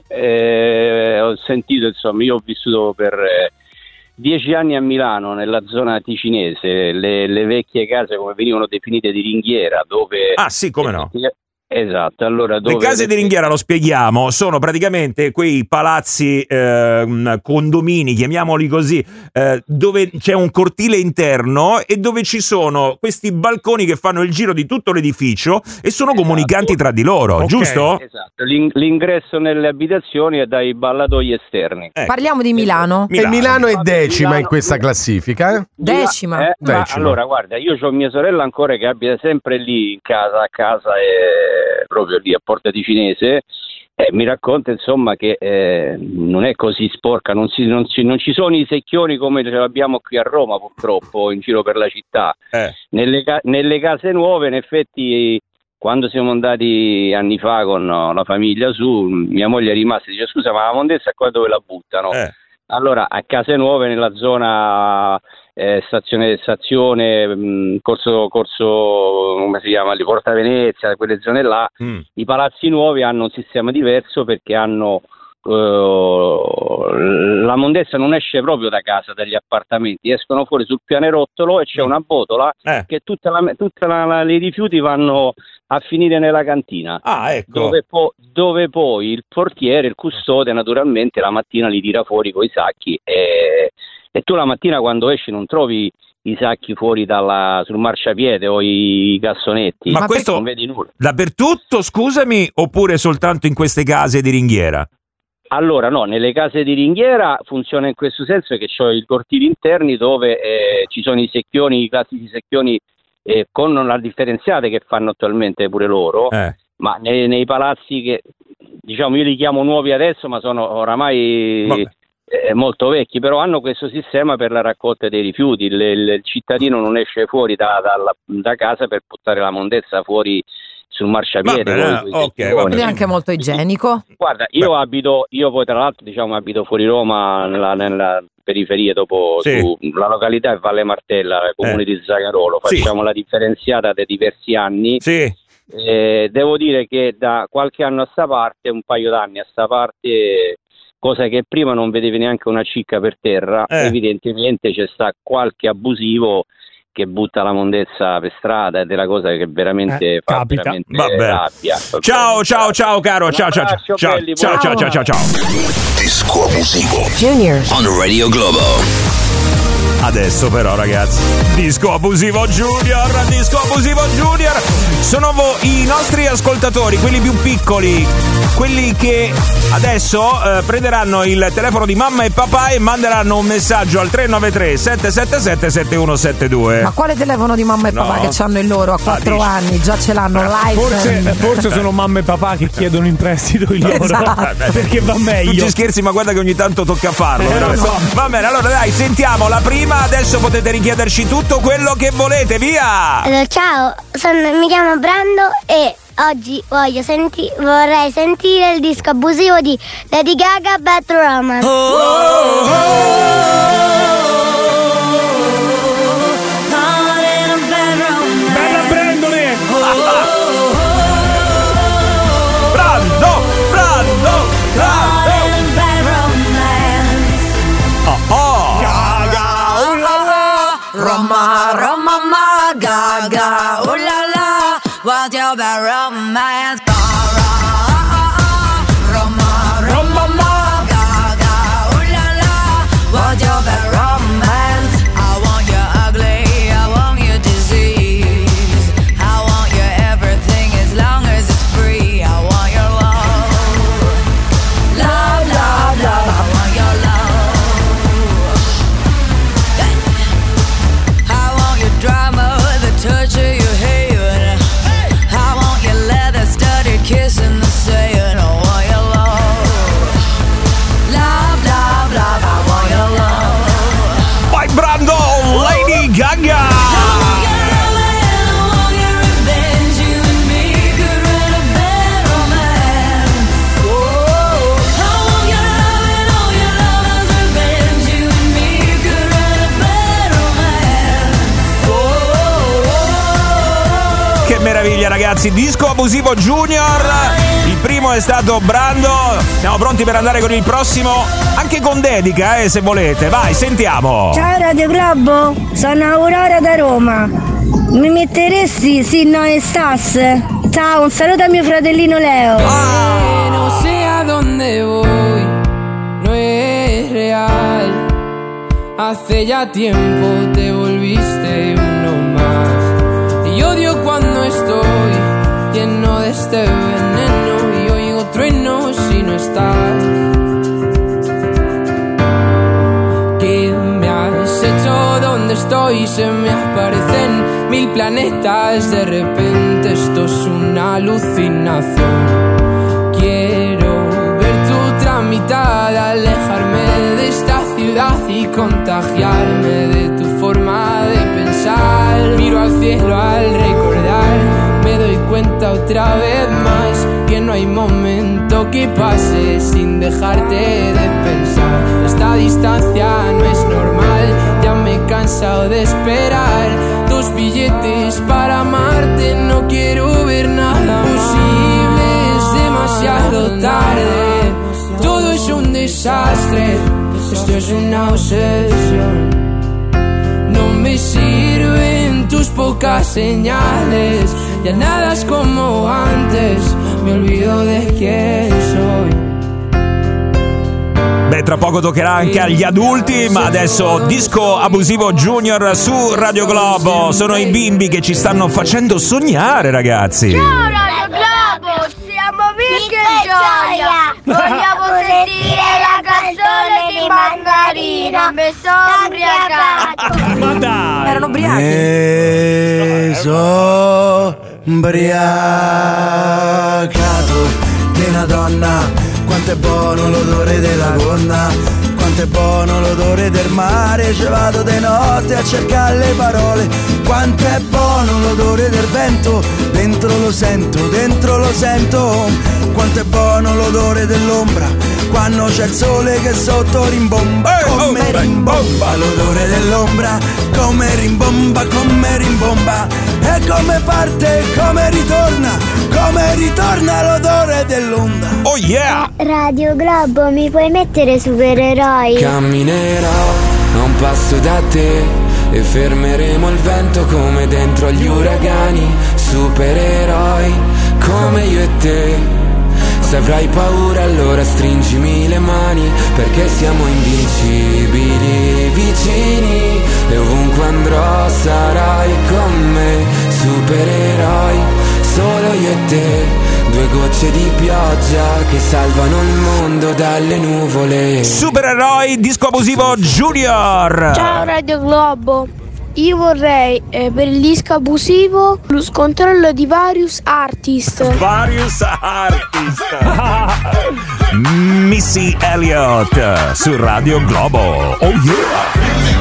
eh, ho sentito, insomma, io ho vissuto per eh, dieci anni a Milano, nella zona ticinese, le, le vecchie case come venivano definite di ringhiera, dove... Ah sì, come no? Esatto, allora dove... Le case di ringhiera, lo spieghiamo, sono praticamente quei palazzi, eh, condomini, chiamiamoli così, eh, dove c'è un cortile interno e dove ci sono questi balconi che fanno il giro di tutto l'edificio e sono Esatto. comunicanti tra di loro, Ok. giusto? Esatto, l'in- l'ingresso nelle abitazioni è dai ballatoi esterni. Ecco. Parliamo di Milano. E Milano è Milano- decima in questa classifica. Eh? Decima. Eh, ma Decima. allora, guarda, io ho mia sorella ancora che abita sempre lì in casa, a casa e proprio lì a Porta Ticinese, e mi racconta insomma che eh, non è così sporca, non, si, non, si, non ci sono i secchioni come ce l'abbiamo qui a Roma purtroppo in giro per la città. Eh. Nelle, ca- nelle case nuove in effetti quando siamo andati anni fa con la famiglia su, mia moglie è rimasta e dice: scusa, ma la mondezza qua dove la buttano? Eh. Allora, a Case Nuove, nella zona eh, stazione, stazione mh, corso, corso, come si chiama lì, Porta Venezia, quelle zone là, Mm. i palazzi nuovi hanno un sistema diverso perché hanno Uh, la mondezza non esce proprio da casa, dagli appartamenti, escono fuori sul pianerottolo e c'è una botola Eh. che tutta la, tutta la, la- i rifiuti vanno a finire nella cantina. Ah, ecco. Dove, po- dove poi il portiere, il custode, naturalmente la mattina li tira fuori coi sacchi e, e tu la mattina quando esci non trovi i sacchi fuori dalla, sul marciapiede o i cassonetti. Ma questo non vedi nulla. dappertutto, scusami, oppure soltanto in queste case di ringhiera? Allora, no, nelle case di ringhiera funziona in questo senso che c'ho i cortili interni dove eh, ci sono i secchioni, i classici secchioni eh, con la differenziata che fanno attualmente pure loro, Eh. ma nei, nei palazzi che, diciamo, io li chiamo nuovi adesso, ma sono oramai Vabbè. eh, molto vecchi, però hanno questo sistema per la raccolta dei rifiuti. Il, il- il cittadino non esce fuori da, dalla- da casa per buttare la mondezza fuori sul marciapiede. Va bene, con i ok, secchioni. va Ed è bene. anche molto igienico. Guarda, io abito, io poi tra l'altro diciamo abito fuori Roma, nella, nella periferia, dopo Sì. su, la località è Valle Martella, comune Eh. di Zagarolo, Sì. facciamo la differenziata da diversi anni. Sì. Eh, devo dire che da qualche anno a sta parte, un paio d'anni a sta parte, cosa che prima non vedevi neanche una cicca per terra, Eh. evidentemente c'è sta qualche abusivo che butta la mondezza per strada ed è la cosa che veramente Eh, fa capita. veramente Vabbè. rabbia. Ciao, ciao, ciao, caro. Un Ciao, ciao, ciao. abbraccio, Ciao, belli, ciao, ciao, ciao, ciao, ciao. Disco abusivo Junior. on Radio Globo. Adesso però, ragazzi, Disco Abusivo Junior, Disco Abusivo Junior. Sono vo- i nostri ascoltatori, quelli più piccoli, quelli che adesso eh, prenderanno il telefono di mamma e papà e manderanno un messaggio al tre nove tre sette sette sette sette uno sette due. Ma quale telefono di mamma e No. papà che hanno il loro a quattro dici. anni? Già ce l'hanno live. Forse, forse sono mamma e papà che chiedono in prestito il loro. Esatto. Perché va Non meglio. ci scherzi, ma guarda che ogni tanto tocca farlo. Eh, lo veramente. so. Va bene, allora dai, sentiamo la prima. Adesso potete richiederci tutto quello che volete, via! Allora, ciao, sono- mi chiamo Brando e oggi voglio senti- vorrei sentire il disco abusivo di Lady Gaga, Bad Romance. Bella Brandone! Brando! Brando! Brando! Oh, oh. Roma, Roma, ma, Gaga, ooh la la, what's your bad romance? Roma, Roma, ma, Gaga, ooh la la, what's your bad romance? I want you ugly, I want you disease, I want you everything as long as it's free. I want your love, love, love, love. I want your love. I want your drama, the touch of your hair. I want your leather studded kiss in the sand. I want your love, love, love, love. I want your love. Vai Brando! Lady Gaga! Che meraviglia, ragazzi! Disco Abusivo Junior. Il primo è stato Brando. Siamo pronti per andare con il prossimo, anche con dedica, eh, se volete. Vai, sentiamo. Ciao Radio Globo, sono Aurora da Roma. Mi metteresti sì, no e stas? Ciao, un saluto a mio fratellino Leo. No sé a dónde voy, no es real. Hace ya tiempo te volviste uno más. Y odio cuando estoy lleno de este veneno y oigo truenos si no estás. ¿Qué me has hecho? ¿Dónde estoy? Se me aparecen mil planetas. De repente esto es una alucinación. Quiero ver tu otra mitad, alejarme de esta ciudad y contagiarme de tu forma de pensar. Miro al cielo al recordar, me me doy cuenta otra vez más que no hay momento que pase sin dejarte de pensar. Esta distancia no es normal, ya me he cansado de esperar tus billetes para amarte, no quiero ver nada posible, es demasiado tarde, todo es un desastre, esto es una obsesión. No me sirven tus pocas señales, ya nada es como antes, mi olvido de quién soy. Beh, tra poco toccherà anche agli adulti, ma adesso Disco Abusivo Junior su Radio Globo. Sono i bimbi che ci stanno facendo sognare, ragazzi. Ciao Radio Globo, siamo Vicky e Gioia. Vogliamo sentire la canzone di Mandarina. Mi sono ubriacato. Ma dai! Erano ubriachi. Mi sono ubriacato di una donna. Quanto è buono l'odore della gonna, quanto è buono l'odore del mare. Ci vado di notte a cercare le parole. Quanto è buono l'odore del vento, dentro lo sento, dentro lo sento. Quanto è buono l'odore dell'ombra, quando c'è il sole che sotto rimbomba. Come rimbomba l'odore dell'ombra, come rimbomba, come rimbomba. E come parte, come ritorna, come ritorna l'odore dell'onda. Oh yeah! Radio Globo, mi puoi mettere supereroi? Camminerò a un passo da te e fermeremo il vento come dentro agli uragani. Supereroi come io e te. Se avrai paura allora stringimi le mani, perché siamo invincibili vicini e ovunque andrò sarai con me. Supereroi, solo io e te, due gocce di pioggia che salvano il mondo dalle nuvole. Supereroi, Disco Abusivo Junior. Ciao Radio Globo, io vorrei eh, per il disco abusivo lo scontrollo di Various Artist. Various Artist. Missy Elliott su Radio Globo. Oh yeah.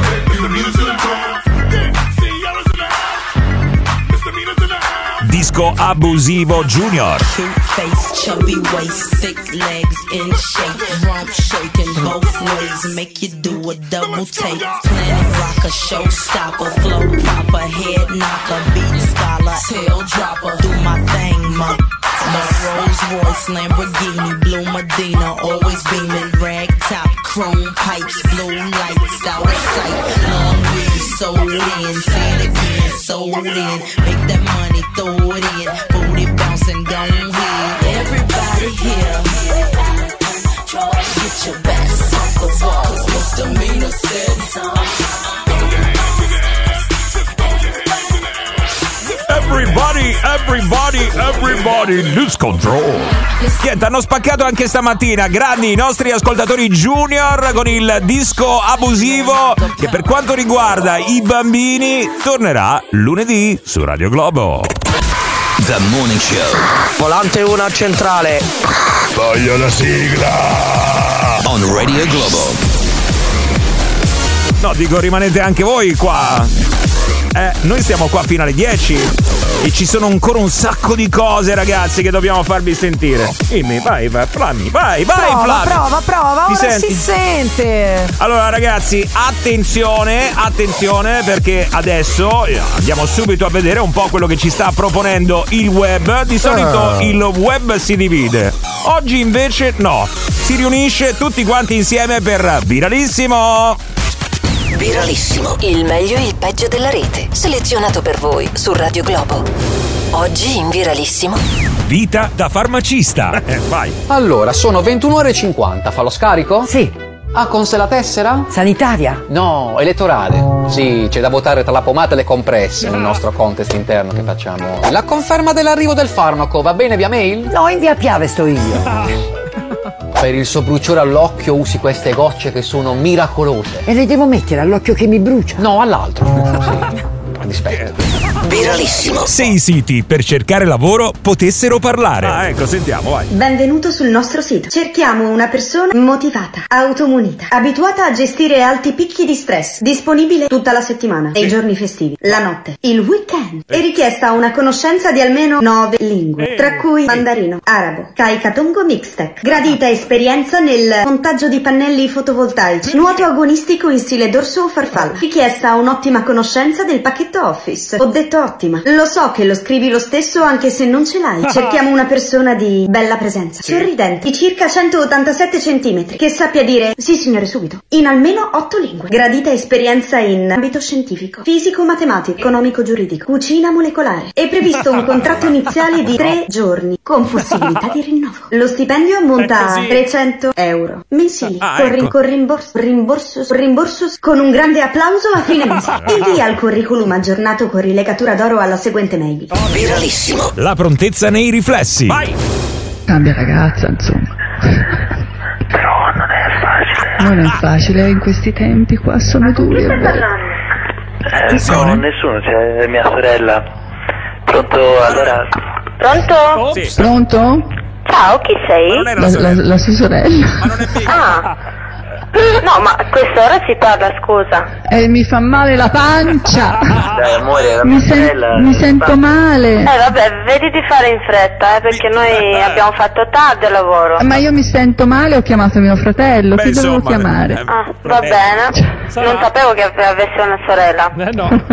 Disco Abusivo Junior. Cute face, chubby waist, thick legs in shape, rump shaking both ways, make you do a double take. Planet rocker, showstopper, flow proper, head knocker, beat scholar, tail dropper. Do my thing, ma. My Rolls Royce, Lamborghini, blue Medina, always beaming, rag top, chrome pipes, blue lights, out of sight. Long weed, sold in, say it again, sold in. Make that money, throw it in, booty bouncing, gone here. Everybody here, get your backs off the wall, 'cause misdemeanor said so. Everybody, everybody, everybody, lose control. Niente, hanno spaccato anche stamattina, grandi i nostri ascoltatori junior con il disco abusivo che per quanto riguarda i bambini tornerà lunedì su Radio Globo. The Morning Show. Volante uno a centrale. Voglio la sigla. On Radio Globo. No, dico, rimanete anche voi qua. Eh, noi stiamo qua fino alle dieci e ci sono ancora un sacco di cose, ragazzi, che dobbiamo farvi sentire. Dimmi, vai, vai, Flammi, vai, vai, prova, Flammi. prova, prova, Ti ora senti? si sente. Allora, ragazzi, attenzione, attenzione, perché adesso andiamo subito a vedere un po' quello che ci sta proponendo il web. Di solito Ah. il web si divide. Oggi invece no, si riunisce tutti quanti insieme per Viralissimo. Viralissimo, il meglio e il peggio della rete, selezionato per voi su Radio Globo. Oggi in Viralissimo. Vita da farmacista. Eh, vai. Allora, sono ventuno ore e cinquanta, fa lo scarico? Sì. Ah, con sé la tessera? Sanitaria? No, elettorale. Sì, c'è da votare tra la pomata e le compresse nel nostro contest interno che facciamo. La conferma dell'arrivo del farmaco, va bene via mail? No, in via Piave sto io. Per il sobruciore all'occhio usi queste gocce che sono miracolose. E le devo mettere all'occhio che mi brucia? No, all'altro. Sì. dispetto. Viralissimo. Se i siti per cercare lavoro potessero parlare. Ah, ecco, sentiamo, vai. Benvenuto sul nostro sito. Cerchiamo una persona motivata, automunita, abituata a gestire alti picchi di stress, disponibile tutta la settimana e i giorni festivi, la notte, il weekend. È richiesta una conoscenza di almeno nove lingue, tra cui mandarino, arabo, Kaikatongo Mixtec. Gradita esperienza nel montaggio di pannelli fotovoltaici, nuoto agonistico in stile dorso o farfalla. Richiesta un'ottima conoscenza del pacchetto Office. Ho detto ottima. Lo so che lo scrivi lo stesso anche se non ce l'hai. Cerchiamo una persona di bella presenza, sorridente, di circa centottantasette centimetri, che sappia dire sì signore subito, in almeno otto lingue. Gradita esperienza in ambito scientifico, fisico, matematico, economico, giuridico, cucina molecolare. È previsto un contratto iniziale di tre giorni, con possibilità di rinnovo. Lo stipendio ammonta a trecento euro mensili, Ah, con, ri- ecco. con rimborso, rimborso, rimborso, con un grande applauso a fine mese. Invia il curriculum aggiornato con rilegatura d'oro alla seguente mail. Viralissimo. La prontezza nei riflessi. Vai. Cambia ragazza, insomma. Però non è facile. Non è facile, in questi tempi qua sono duri. è vero. Eh, no, nessuno, c'è mia sorella. Pronto, allora. Pronto? Sì. Pronto? Ciao, chi sei? La, la, la sua sorella. Ah. No, ma a quest'ora si parla, scusa. E mi fa male la pancia. Dai, amore, la Mi, mia sen- sorella. mi sento male. Eh, vabbè, vedi di fare in fretta, eh, perché noi abbiamo fatto tardi al lavoro. Ma io mi sento male, ho chiamato mio fratello. Chi dovevo insomma, chiamare? Ah, va bene. Non sapevo che avesse una sorella. Eh no.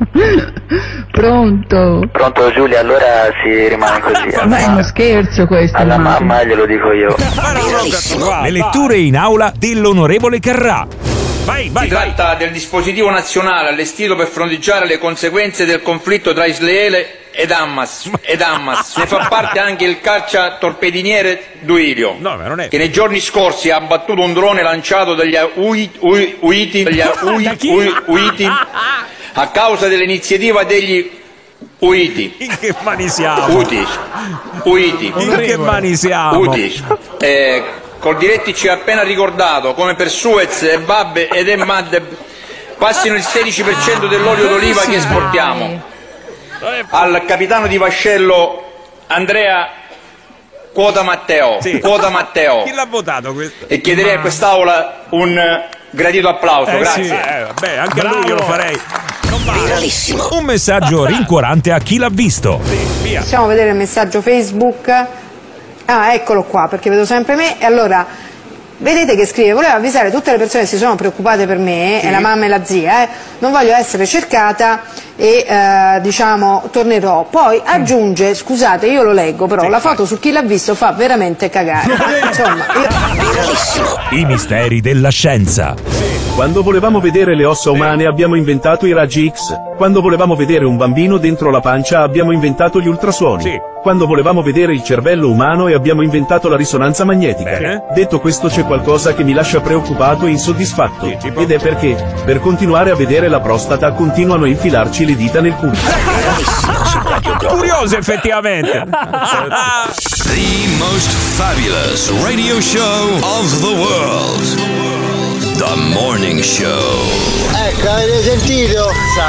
Pronto? Pronto Giulia, allora si rimane così. eh. Ma è uno scherzo questo. Alla immagino. mamma glielo dico io. Le letture in aula dell'onorevole Carrà. Vai, vai, si tratta del dispositivo nazionale allestito per fronteggiare le conseguenze del conflitto tra Israele ed Hamas. Ed Hamas. Ne fa parte anche il cacciatorpediniere Duilio, che nei giorni scorsi ha abbattuto un drone lanciato dagli Ui- Ui- Uiti dagli Ui- Ui- Uiti a causa dell'iniziativa degli Uiti. In che mani siamo? Uti. Uiti. In che mani siamo? Uti. Eh, Coldiretti ci ha appena ricordato come per Suez e Bab ed Emmad passino il sedici per cento dell'olio d'oliva che esportiamo. Al capitano di vascello Andrea Quota Matteo, Sì. Quota Matteo, Chi l'ha votato questo? e chiederei a quest'Aula un gradito applauso. Eh, Grazie. sì, eh, vabbè, anche Bravo. a lui glielo farei. Viralissimo. Un messaggio rincuorante a chi l'ha visto. Via. Possiamo vedere il messaggio Facebook. Ah, eccolo qua, perché vedo sempre me. E allora, vedete che scrive: volevo avvisare tutte le persone che si sono preoccupate per me, Sì. e la mamma e la zia, eh, non voglio essere cercata e eh, diciamo tornerò. Poi aggiunge, scusate, io lo leggo, però la foto su chi l'ha visto fa veramente cagare. Insomma, io... I misteri della scienza. Quando volevamo vedere le ossa umane abbiamo inventato i raggi X. Quando volevamo vedere un bambino dentro la pancia abbiamo inventato gli ultrasuoni. Quando volevamo vedere il cervello umano e abbiamo inventato la risonanza magnetica. Bene. Detto questo, c'è qualcosa che mi lascia preoccupato e insoddisfatto. Ed è perché, per continuare a vedere la prostata, continuano a infilarci le dita nel culo. Curioso effettivamente. The most fabulous radio show of the world. The Morning Show. Ecco, avete sentito?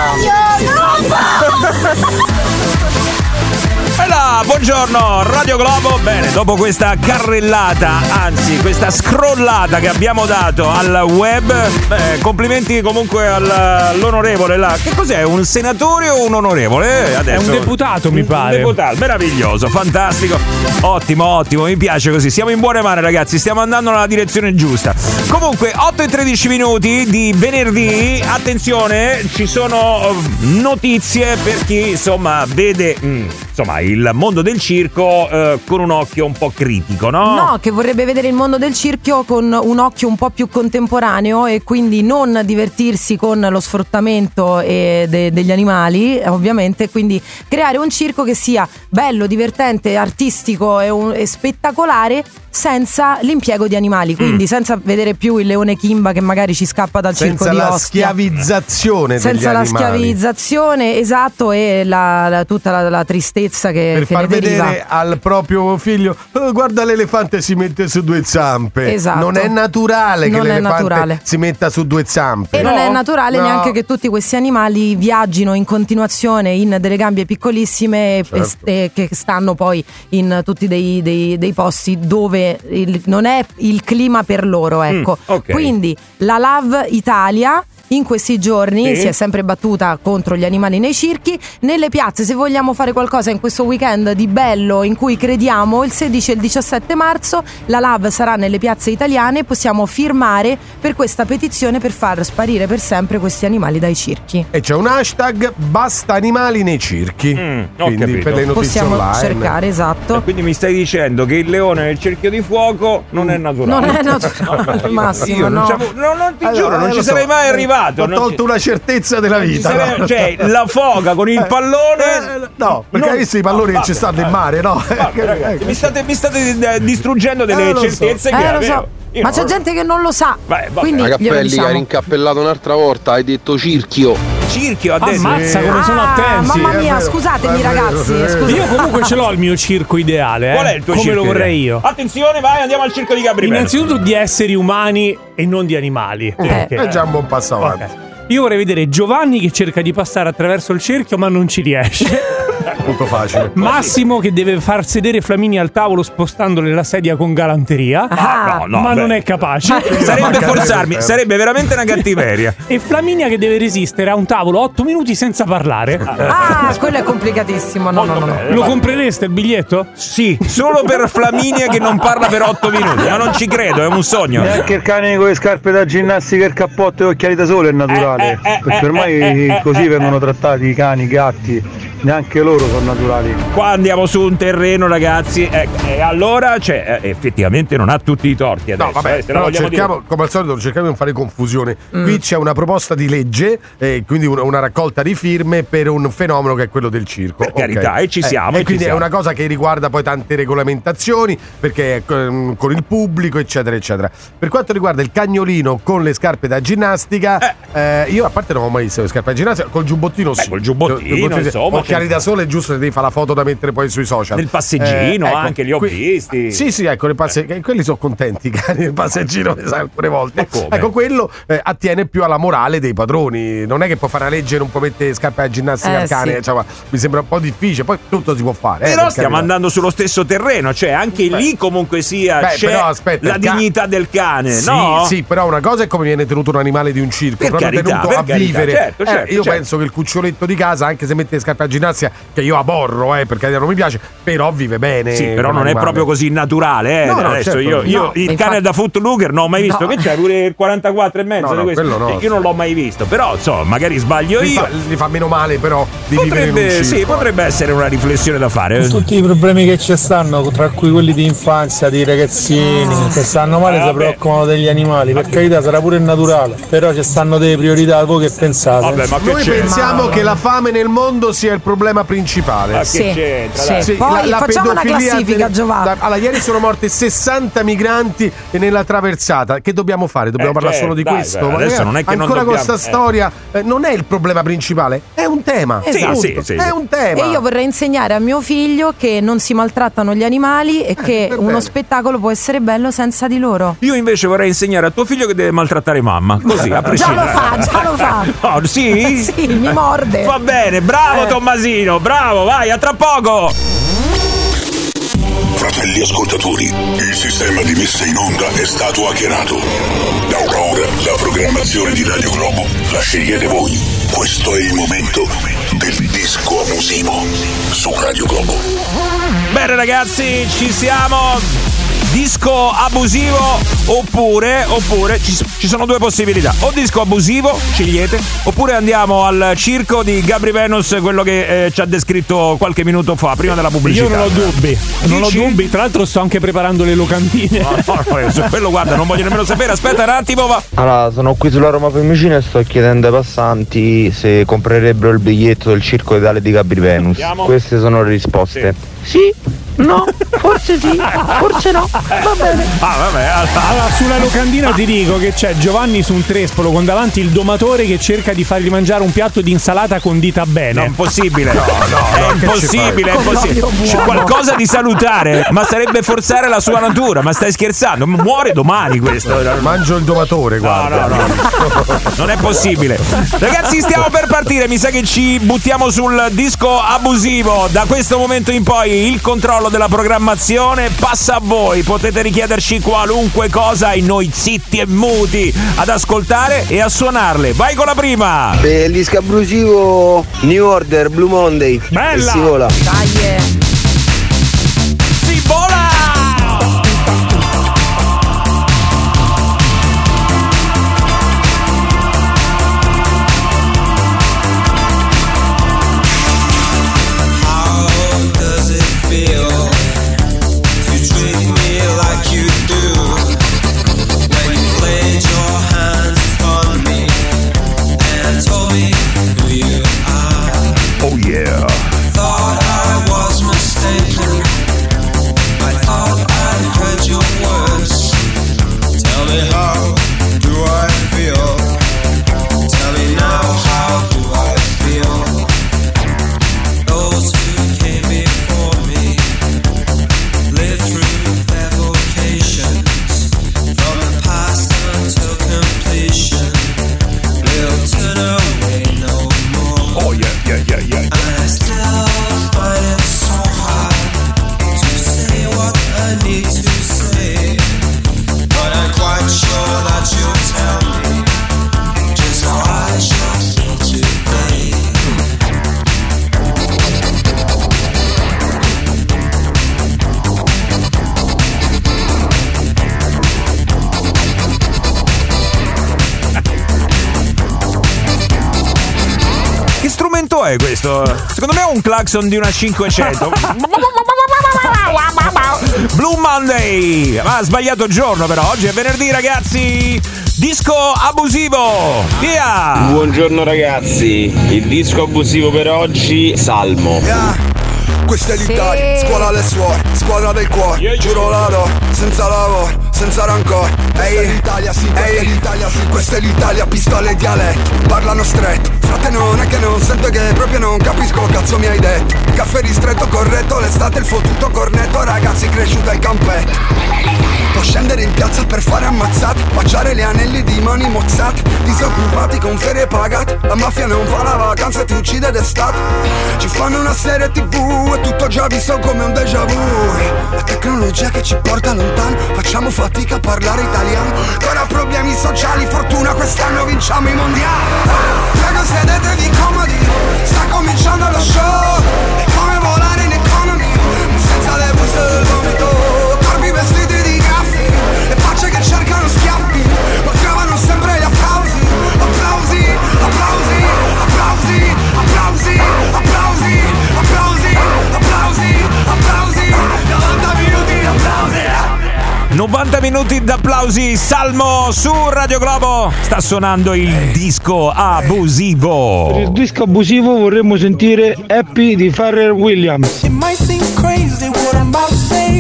E là, buongiorno Radio Globo. Bene, dopo questa carrellata, anzi questa scrollata che abbiamo dato al web, beh, complimenti comunque al- all'onorevole là. Che cos'è? Un senatore o un onorevole? Adesso, È un deputato, mi un- pare. Un deputato, meraviglioso, fantastico. Ottimo, ottimo, mi piace così. Siamo in buone mani, ragazzi, stiamo andando nella direzione giusta. Comunque, otto e tredici minuti di venerdì. Attenzione, ci sono notizie per chi insomma vede mm, insomma il mondo del circo eh, con un occhio un po' critico, no? No, che vorrebbe vedere il mondo del circo con un occhio un po' più contemporaneo e quindi non divertirsi con lo sfruttamento eh, de- degli animali, ovviamente, quindi creare un circo che sia bello, divertente, artistico e, un- e spettacolare senza l'impiego di animali, quindi Mm. senza vedere più il leone Kimba che magari ci scappa dal circo Senza di la Ostia. schiavizzazione degli Senza la animali. schiavizzazione, esatto, e la, la- tutta la, la tristezza bellezza che, per che far ne deriva. vedere al proprio figlio, oh, guarda l'elefante si mette su due zampe. Esatto. Non è naturale Non che è l'elefante naturale. si metta su due zampe. E no? non è naturale No. neanche che tutti questi animali viaggino in continuazione in delle gabbie piccolissime, Certo. e, e che stanno poi in tutti dei, dei, dei posti dove il- non è il clima per loro, ecco. Mm, ok. Quindi la Love Italia in questi giorni Sì. si è sempre battuta contro gli animali nei circhi. Nelle piazze, se vogliamo fare qualcosa in questo weekend di bello in cui crediamo, il sedici e il diciassette marzo la Love sarà nelle piazze italiane e possiamo firmare per questa petizione per far sparire per sempre questi animali dai circhi. E c'è un hashtag basta animali nei circhi. Mm, ho Quindi capito. per le notizie Possiamo online. cercare, esatto. E quindi mi stai dicendo che il leone nel cerchio di fuoco non è naturale. Non è naturale, Massimo, Io non, no. c'avevo- no, non ti Allora, giuro, non eh, ci lo so. sarei mai arrivato. Ho non tolto ci- una certezza della ci vita. sarei- no? Cioè, la foga con il pallone. Eh, no, perché Non- hai visto i palloni no, che ci vabbè, stanno in eh. mare, no? Vabbè, ragazzi, mi state, mi state eh, distruggendo delle Eh, lo so. certezze che Eh, lo avevo. so. Io Ma non- c'è gente che non lo sa. Beh, vabbè. Quindi glielo Cappelli che diciamo. hai rincappellato un'altra volta, hai detto circhio. Circhio ha detto. Ammazza come sono Ah, attenti. mamma è mia, vero, scusatemi è vero, ragazzi, è vero. scusate. Io comunque ce l'ho il mio circo ideale, eh. Qual è il tuo come circo lo vorrei ideale? io. Attenzione, vai, andiamo al circo di Gabri Venus. Innanzitutto di esseri umani e non di animali. Eh, Perché- è già un buon passo avanti. Ok. Io vorrei vedere Giovanni che cerca di passare attraverso il cerchio ma non ci riesce. Molto facile. Massimo che deve far sedere Flaminia al tavolo spostandole la sedia con galanteria. Ah, no, no, ma beh. non è capace. Sarebbe forzarmi, sarebbe veramente una cattiveria. E Flaminia che deve resistere a un tavolo otto minuti senza parlare. Ah, quello è complicatissimo. No, no, no, no. Lo comprereste il biglietto? Sì, solo per Flaminia che non parla per otto minuti. Ma non ci credo, è un sogno. Neanche il cane con le scarpe da ginnastica, il cappotto e occhiali da sole è naturale. Eh, eh, eh, perché ormai eh, eh, così eh, vengono trattati i cani, i gatti, neanche loro sono naturali. Qua andiamo su un terreno, ragazzi. eh, E allora, cioè, eh, effettivamente non ha tutti i torti adesso. No, vabbè, eh, se la però vogliamo cerchiamo, dire. come al solito, cerchiamo di non fare confusione. Qui c'è una proposta di legge, eh, quindi una, una raccolta di firme per un fenomeno che è quello del circo. Per carità, e ci siamo, e e ci quindi siamo. è una cosa che riguarda poi tante regolamentazioni, perché è con, con il pubblico, eccetera, eccetera. Per quanto riguarda il cagnolino con le scarpe da ginnastica, eh, io a parte non ho mai visto le scarpe da ginnastica, col giubbottino Beh, sì. col giubbottino, insomma, occhiali c'è- da sole, è giusto che devi fare la foto da mettere poi sui social. Nel passeggino, anche li ho visti. Sì, sì, ecco, le passe- quelli sono contenti, i cani del passeggino, mi sa, alcune volte. come? Ecco, quello eh, attiene più alla morale dei padroni. Non è che può fare la legge e non può mettere scarpe da ginnastica Eh, al cane. sì. Cioè, ma mi sembra un po' difficile. Poi tutto si può fare. eh, Però per stiamo carità. andando sullo stesso terreno, cioè anche Beh. lì comunque sia Beh, c'è però, aspetta, la il ca- dignità del cane, Sì, no? sì, però una cosa è come viene tenuto un animale di un circo, Per proprio carità, tenuto per a carità, vivere. certo, Eh, certo, io certo. penso che il cuccioletto di casa, anche se mette le scarpe a ginnastica, che io aborro, eh, perché non mi piace, però vive bene. Sì, però non è quell'animale. proprio così naturale, eh. No, no, Adesso certo. io, io No, il infatti- cane da Footlooker non ho mai visto. No. Che c'è pure il quarantaquattro e mezzo No, di no, questo. quello no. Io non l'ho mai visto. Però, insomma, magari sbaglio Gli io. fa, gli fa meno male, però, di vivere in un Potrebbe, circo. sì, potrebbe essere una riflessione da fare. Tutti i problemi che ci stanno, tra cui quelli di infanzia, di ragazzini che stanno male, Eh, si vabbè. preoccupano degli animali. Per carità, sarà pure naturale, però ci stanno delle priorità. Voi che pensate? Vabbè, ma che Noi c'è? pensiamo che la fame nel mondo sia il problema principale. Ma che Sì, c'entra? sì. dai? Sì, Poi facciamo una pedofilia classifica, te- Giovanni. da- Allora, ieri sono morti sessanta migranti nella traversata. Che dobbiamo fare? Dobbiamo Eh, parlare certo, solo di dai, questo? dai, Ma adesso ragazzi, non è che non ancora con dobbiamo- questa storia eh, non è il problema principale, è un tema. Sì, Punto. sì, sì, è sì. un tema. E io vorrei insegnare a mio figlio che non si maltrattano gli animali e che va uno bene. spettacolo può essere bello senza di loro. Io invece vorrei insegnare a tuo figlio che deve maltrattare mamma. Così, a Già prescindere. lo fa, già lo fa. No, sì? Sì, mi morde. Va bene, bravo Eh. Tommasino, bravo, vai, a tra poco. Fratelli ascoltatori, il sistema di messa in onda è stato hackerato. Da ora la programmazione di Radio Globo la scegliete voi. Questo è il momento del disco abusivo su Radio Globo. Bene ragazzi, ci siamo. Disco abusivo oppure, oppure ci, ci sono due possibilità. O disco abusivo, scegliete, oppure andiamo al circo di Gabri Venus, quello che eh, ci ha descritto qualche minuto fa, prima della pubblicità. Io non ho dubbi, non ho Dici? dubbi. Tra l'altro sto anche preparando le locandine. No, no, no, su quello guarda, non voglio nemmeno sapere. Aspetta un attimo, va. Allora, sono qui sulla Roma Fiumicino e sto chiedendo ai passanti se comprerebbero il biglietto del circo ideale di Gabri Venus. Andiamo. Queste sono le risposte. Sì, No, forse sì, forse no. Va bene. Ah, vabbè. Allora, sulla locandina ti dico che c'è Giovanni su un trespolo con davanti il domatore che cerca di fargli mangiare un piatto di insalata condita bene. Non possibile. No, no, è no, impossibile, è impossibile. C'è qualcosa di salutare, ma sarebbe forzare la sua natura. Ma stai scherzando? Muore domani questo. Mangio il domatore, guarda. No, no, no. Non è possibile. Ragazzi, stiamo per partire. Mi sa che ci buttiamo sul disco abusivo. Da questo momento in poi il controllo della programmazione passa a voi. Potete richiederci qualunque cosa e noi zitti e muti ad ascoltare e a suonarle. Vai con la prima. Per il disco abusivo New Order Blue Monday. Bella. E si vola. Dai. Si vola. Oh yeah. Thought I was mistaken. I thought I heard your words. Tell me, how do I feel? Tell me now, how do I feel? Those who came before me lived through their vocations. From the past until completion, will turn away no more. Oh yeah, yeah, yeah, yeah. I still find it so hard to say what I need to say, but I'm quite sure that you'll tell me just how I should feel today. Che strumento è questo? Secondo me è un clacson di una cinquecento. Blue Monday. Ma ha sbagliato giorno però. Oggi è venerdì, ragazzi. Disco abusivo. Via. Buongiorno ragazzi. Il disco abusivo per oggi, Salmo. Questa è l'Italia, Sì. scuola alle suore, squadra del cuore, giuro la do, senza lavoro, senza rancore. Ehi, l'Italia sì, questa è l'Italia sì, questa è l'Italia, pistole e dialetto, parlano stretto. Frate non è che non sento che proprio non capisco cazzo mi hai detto. Caffè ristretto corretto, l'estate il fottuto cornetto, ragazzi cresciuto al campetto. Può scendere in piazza per fare ammazzate, baciare gli anelli di mani mozzate, disoccupati con ferie pagate. La mafia non fa la vacanza e ti uccide d'estate. Ci fanno una serie tv e tutto già visto come un déjà vu. La tecnologia che ci porta lontano, facciamo fatica a parlare italiano. Ancora problemi sociali, fortuna quest'anno vinciamo i mondiali. Prego sedetevi comodi, sta cominciando lo show. È come volare in economy, senza le buste del vomito. Corpi vestiti di graffi e facce che cercano schiaffi, ma trovano sempre gli applausi. Applausi, applausi, applausi, applausi, applausi, applausi, applausi, applausi, novanta minuti di applausi. novanta minuti d'applausi. Salmo su Radio Globo. Sta suonando il disco abusivo. Per il disco abusivo vorremmo sentire Happy di Pharrell Williams. It might seem crazy what I'm about to say.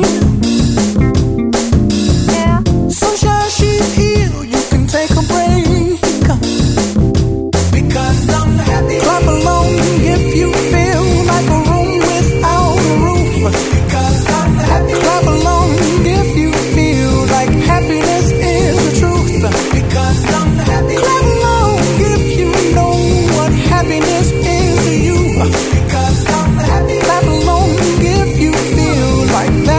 Yeah. Sunshine, she's here, you can take a break. Because I'm happy. Clap along if you feel like a room without a roof. Because I'm happy. Clap along if you feel like happiness is the truth. Because I'm happy. Clap along if you know what happiness is to you. Because I'm happy. Clap along if you feel like that.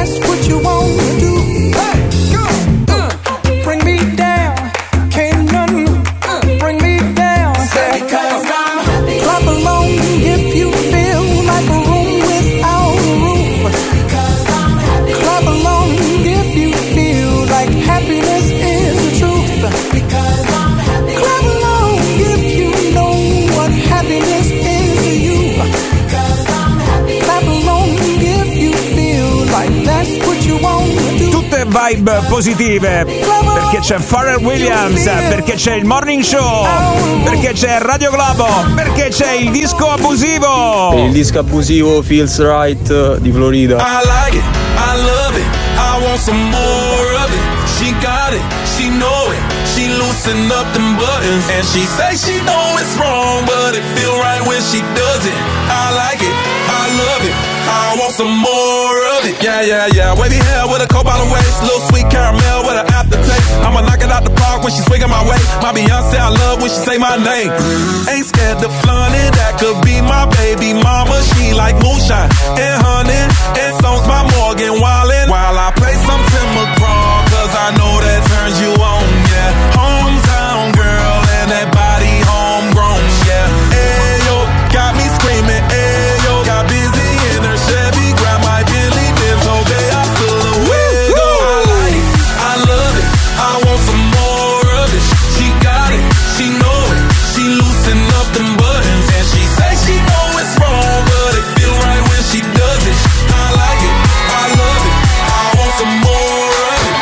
vibe positive, perché c'è Pharrell Williams, perché c'è il Morning Show, perché c'è Radio Globo, perché c'è il disco abusivo. Il disco abusivo Feels Right di Florida. I like it, I love it, I want some more of it. She got it, she know it, she loosen up them buttons. And she say she know it's wrong, but it feel right when she does it. I like it, I love it, I want some more of it. Yeah, yeah, yeah, wavy hair with a cobalt waist, little sweet caramel with an aftertaste. I'ma knock it out the park when she swinging my way. My Beyonce, I love when she say my name. Ain't scared to flaunt it, that could be my baby mama. She like moonshine and honey, and so's my Morgan Wallen. While I play some Tim McGraw, cause I know that turns you on, yeah. Hometown girl and that body homegrown, yeah. Ayo, got me screaming, ayo. Got busy in her Chevy, grab my Billy Benz, obey, I feel the wiggle. I like it, I love it, I want some more of it. She got it, she know it, she loosen up them buttons. And she say she know it's wrong, but it feel right when she does it. I like it, I love it, I want some more of it.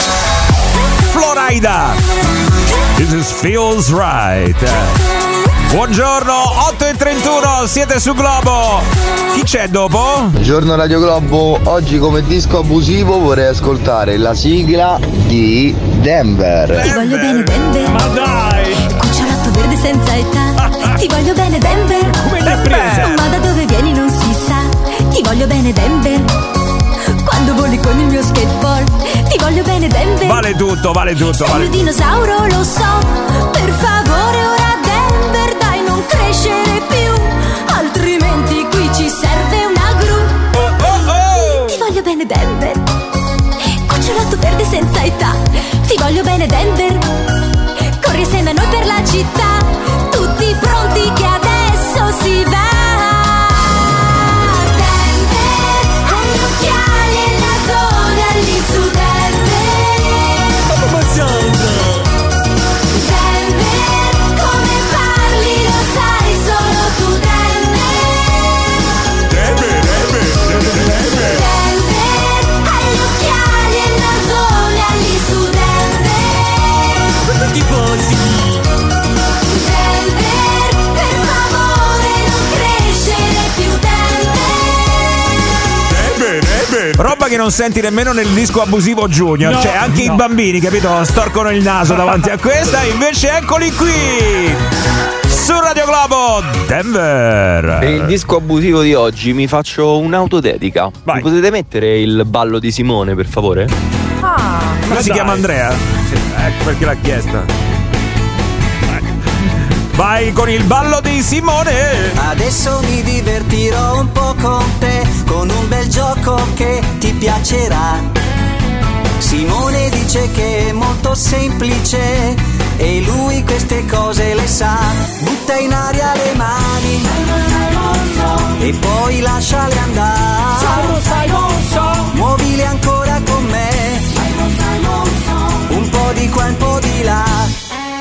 Florida, this is Feels Right. Buongiorno, otto e trentuno, siete su Globo. Chi c'è dopo? Buongiorno Radio Globo, oggi come disco abusivo vorrei ascoltare la sigla di Denver. Ti voglio bene Denver. Ma dai! Cucciolotto verde senza età. Ti voglio bene Denver. Come l'hai presa? Ma da dove vieni non si sa. Ti voglio bene Denver. Quando voli con il mio skateboard. Ti voglio bene Denver. Vale tutto, vale tutto. Sei vale un dinosauro, lo so. Per favore ora Denver, dai non crescere più. Altrimenti qui ci serve una gru. Oh, oh, oh. Ti voglio bene Denver. Cucciolotto verde senza età. Ti voglio bene Denver. Corri insieme a noi per la città. Tutti pronti che adesso si va. Denver, agli occhiali e la zona lì su Denver. Denver, come parli lo sai solo tu Denver. Denver, Denver, Denver. Denver, agli occhiali e la zona lì su Denver. Tifosi. Denver, per favore non crescere più Denver. Denver, Denver. Roba che non senti nemmeno nel disco abusivo Junior. No, cioè anche no. i bambini, capito? Storcono il naso davanti a questa. Invece eccoli qui su Radio Globo Denver. Per il disco abusivo di oggi mi faccio un'autodedica. Vai. Mi potete mettere il ballo di Simone, per favore? Ah, Come si dai. chiama Andrea? Sì, ecco perché l'ha chiesta. Vai con il ballo di Simone. Adesso mi divertirò un po' con te, con un bel gioco che ti piacerà. Simone dice che è molto semplice e lui queste cose le sa. Butta in aria le mani e poi lasciale andare. Muovile ancora con me, un po' di qua e un po' di là.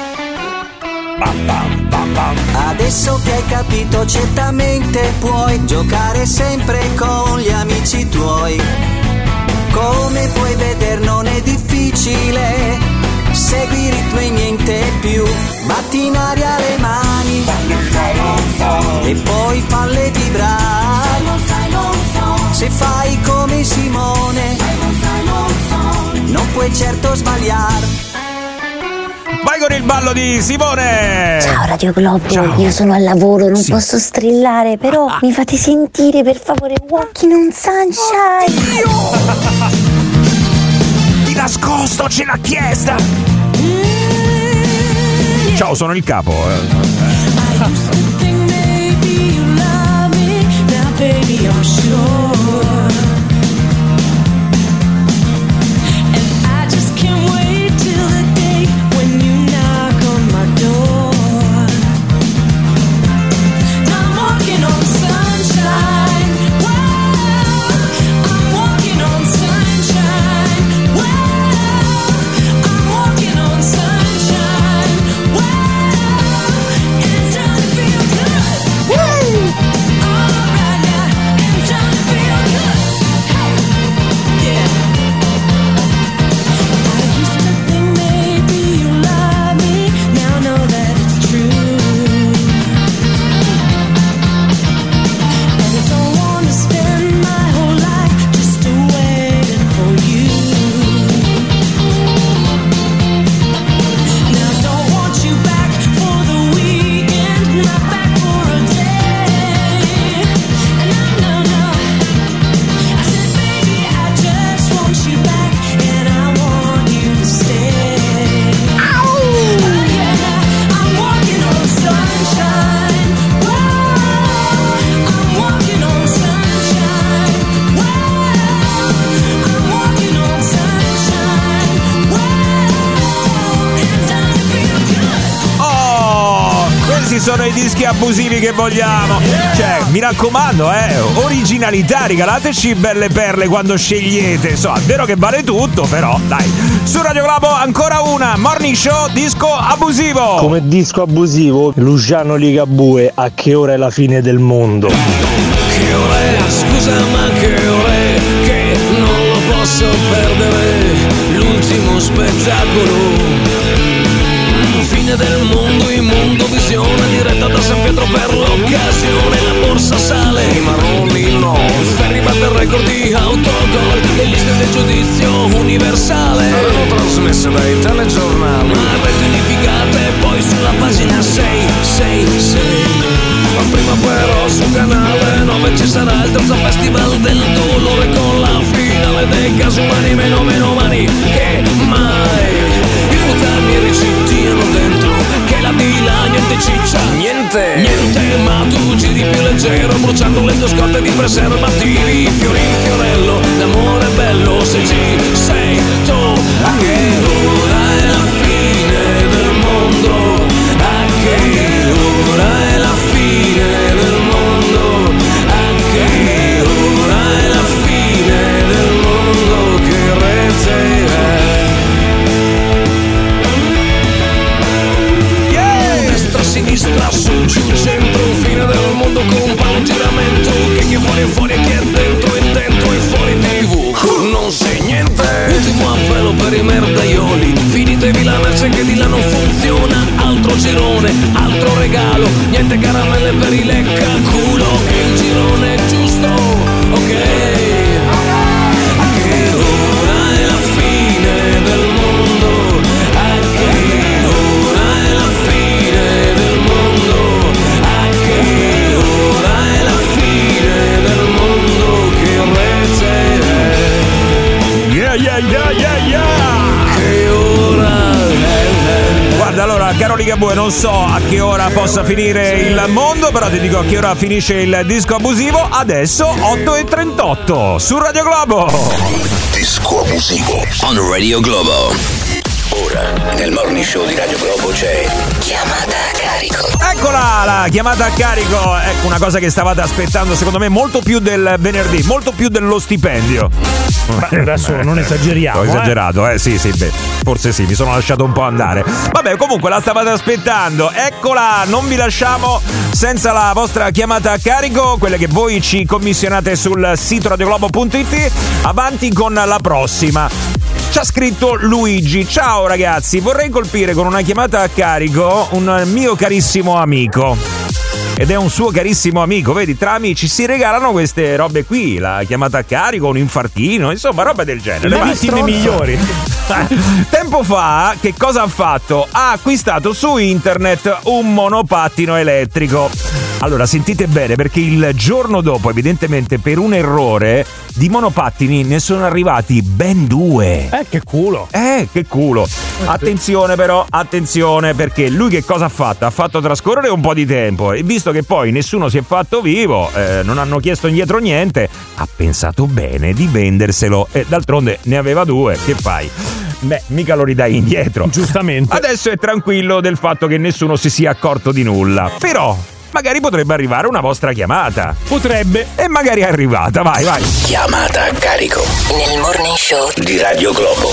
Adesso che hai capito certamente puoi giocare sempre con gli amici tuoi. Come puoi veder non è difficile, segui il ritmo e niente più. Batti in aria le mani e poi falle vibrare. Se fai come Simone non puoi certo sbagliare. Vai con il ballo di Simone. Ciao Radio Globo, Ciao. io sono al lavoro, non Sì. posso strillare, però mi fate sentire per favore Walking on Sunshine. Di nascosto ce l'ha chiesta. Ciao, sono il capo. questi sono i dischi abusivi che vogliamo. Cioè, mi raccomando, eh, originalità, regalateci belle perle quando scegliete. So, è vero che vale tutto, però, dai. Su Radio Globo ancora una Morning Show disco abusivo. Come disco abusivo, Luciano Ligabue, A che ora è la fine del mondo? Che ora è, scusa ma che ora è, che non lo posso perdere, l'ultimo spettacolo. Fine del mondo, immondo, visione diretta da San Pietro per l'occasione. La borsa sale, i marroni no, ferri batte il record di autogol, le liste del giudizio universale erano trasmesse dai telegiornali, ma rete unificate poi sulla pagina sei sei sei. Ma prima però su canale nove ci sarà il terzo festival del dolore con la finale dei Casumani, meno meno mani che mai. I puttani recittiano dentro, che la villa niente ciccia, niente, niente, ma tu giri più leggero, bruciando le tue scorte di preservativi, fiori in fiorello, l'amore è bello se ci sei tu. A che ora è la fine del mondo, a che ora è la fine del mondo, a che ora è la fine del mondo, che rete è. Sinistra, su, giù, centro, fine del mondo con un giramento, che chi è fuori è fuori e chi è dentro è dentro e fuori tivù, non sei niente. Ultimo appello per i merdaioli, finitevi la merce che di là non funziona, altro girone, altro regalo, niente caramelle per i leccaculo, che il girone è giusto, ok. A che ora è la fine del mondo, a che ora è la fine del mondo, a che ora è la fine del mondo, che rete è. Yeah, yeah, yeah, yeah, yeah. Che ora è. Guarda, allora, caro Ligabue, non so a che ora possa finire il mondo, però ti dico a che ora finisce il disco abusivo. Adesso otto e trentotto su Radio Globo. Disco abusivo on Radio Globo. Ora, nel Morning Show di Radio Globo c'è Chiamata a carico. Eccola, la chiamata a carico. Ecco, una cosa che stavate aspettando, secondo me, molto più del venerdì, molto più dello stipendio. Beh, adesso non esageriamo. Ho eh. esagerato, eh sì, sì, beh, forse sì, mi sono lasciato un po' andare. Vabbè, comunque la stavate aspettando. Eccola, non vi lasciamo senza la vostra chiamata a carico, quelle che voi ci commissionate sul sito radioglobo punto it. Avanti con la prossima. Ci ha scritto Luigi: ciao ragazzi, vorrei colpire con una chiamata a carico un mio carissimo amico. Ed è un suo carissimo amico, vedi, tra amici si regalano queste robe qui, la chiamata a carico, un infartino, insomma roba del genere. Le vittime migliori. Tempo fa, che cosa ha fatto? Ha acquistato su internet un monopattino elettrico. Allora, sentite bene, perché il giorno dopo, evidentemente per un errore, di monopattini ne sono arrivati ben due. Eh, che culo. Eh, che culo. Attenzione però, attenzione, perché lui che cosa ha fatto? Ha fatto trascorrere un po' di tempo e visto che poi nessuno si è fatto vivo, eh, non hanno chiesto indietro niente, ha pensato bene di venderselo e d'altronde ne aveva due, che fai? Beh, mica lo ridai indietro. Giustamente. Adesso è tranquillo del fatto che nessuno si sia accorto di nulla. Però magari potrebbe arrivare una vostra chiamata. Potrebbe. E magari è arrivata, vai, vai. Chiamata a carico Nel Morning Show di Radio Globo.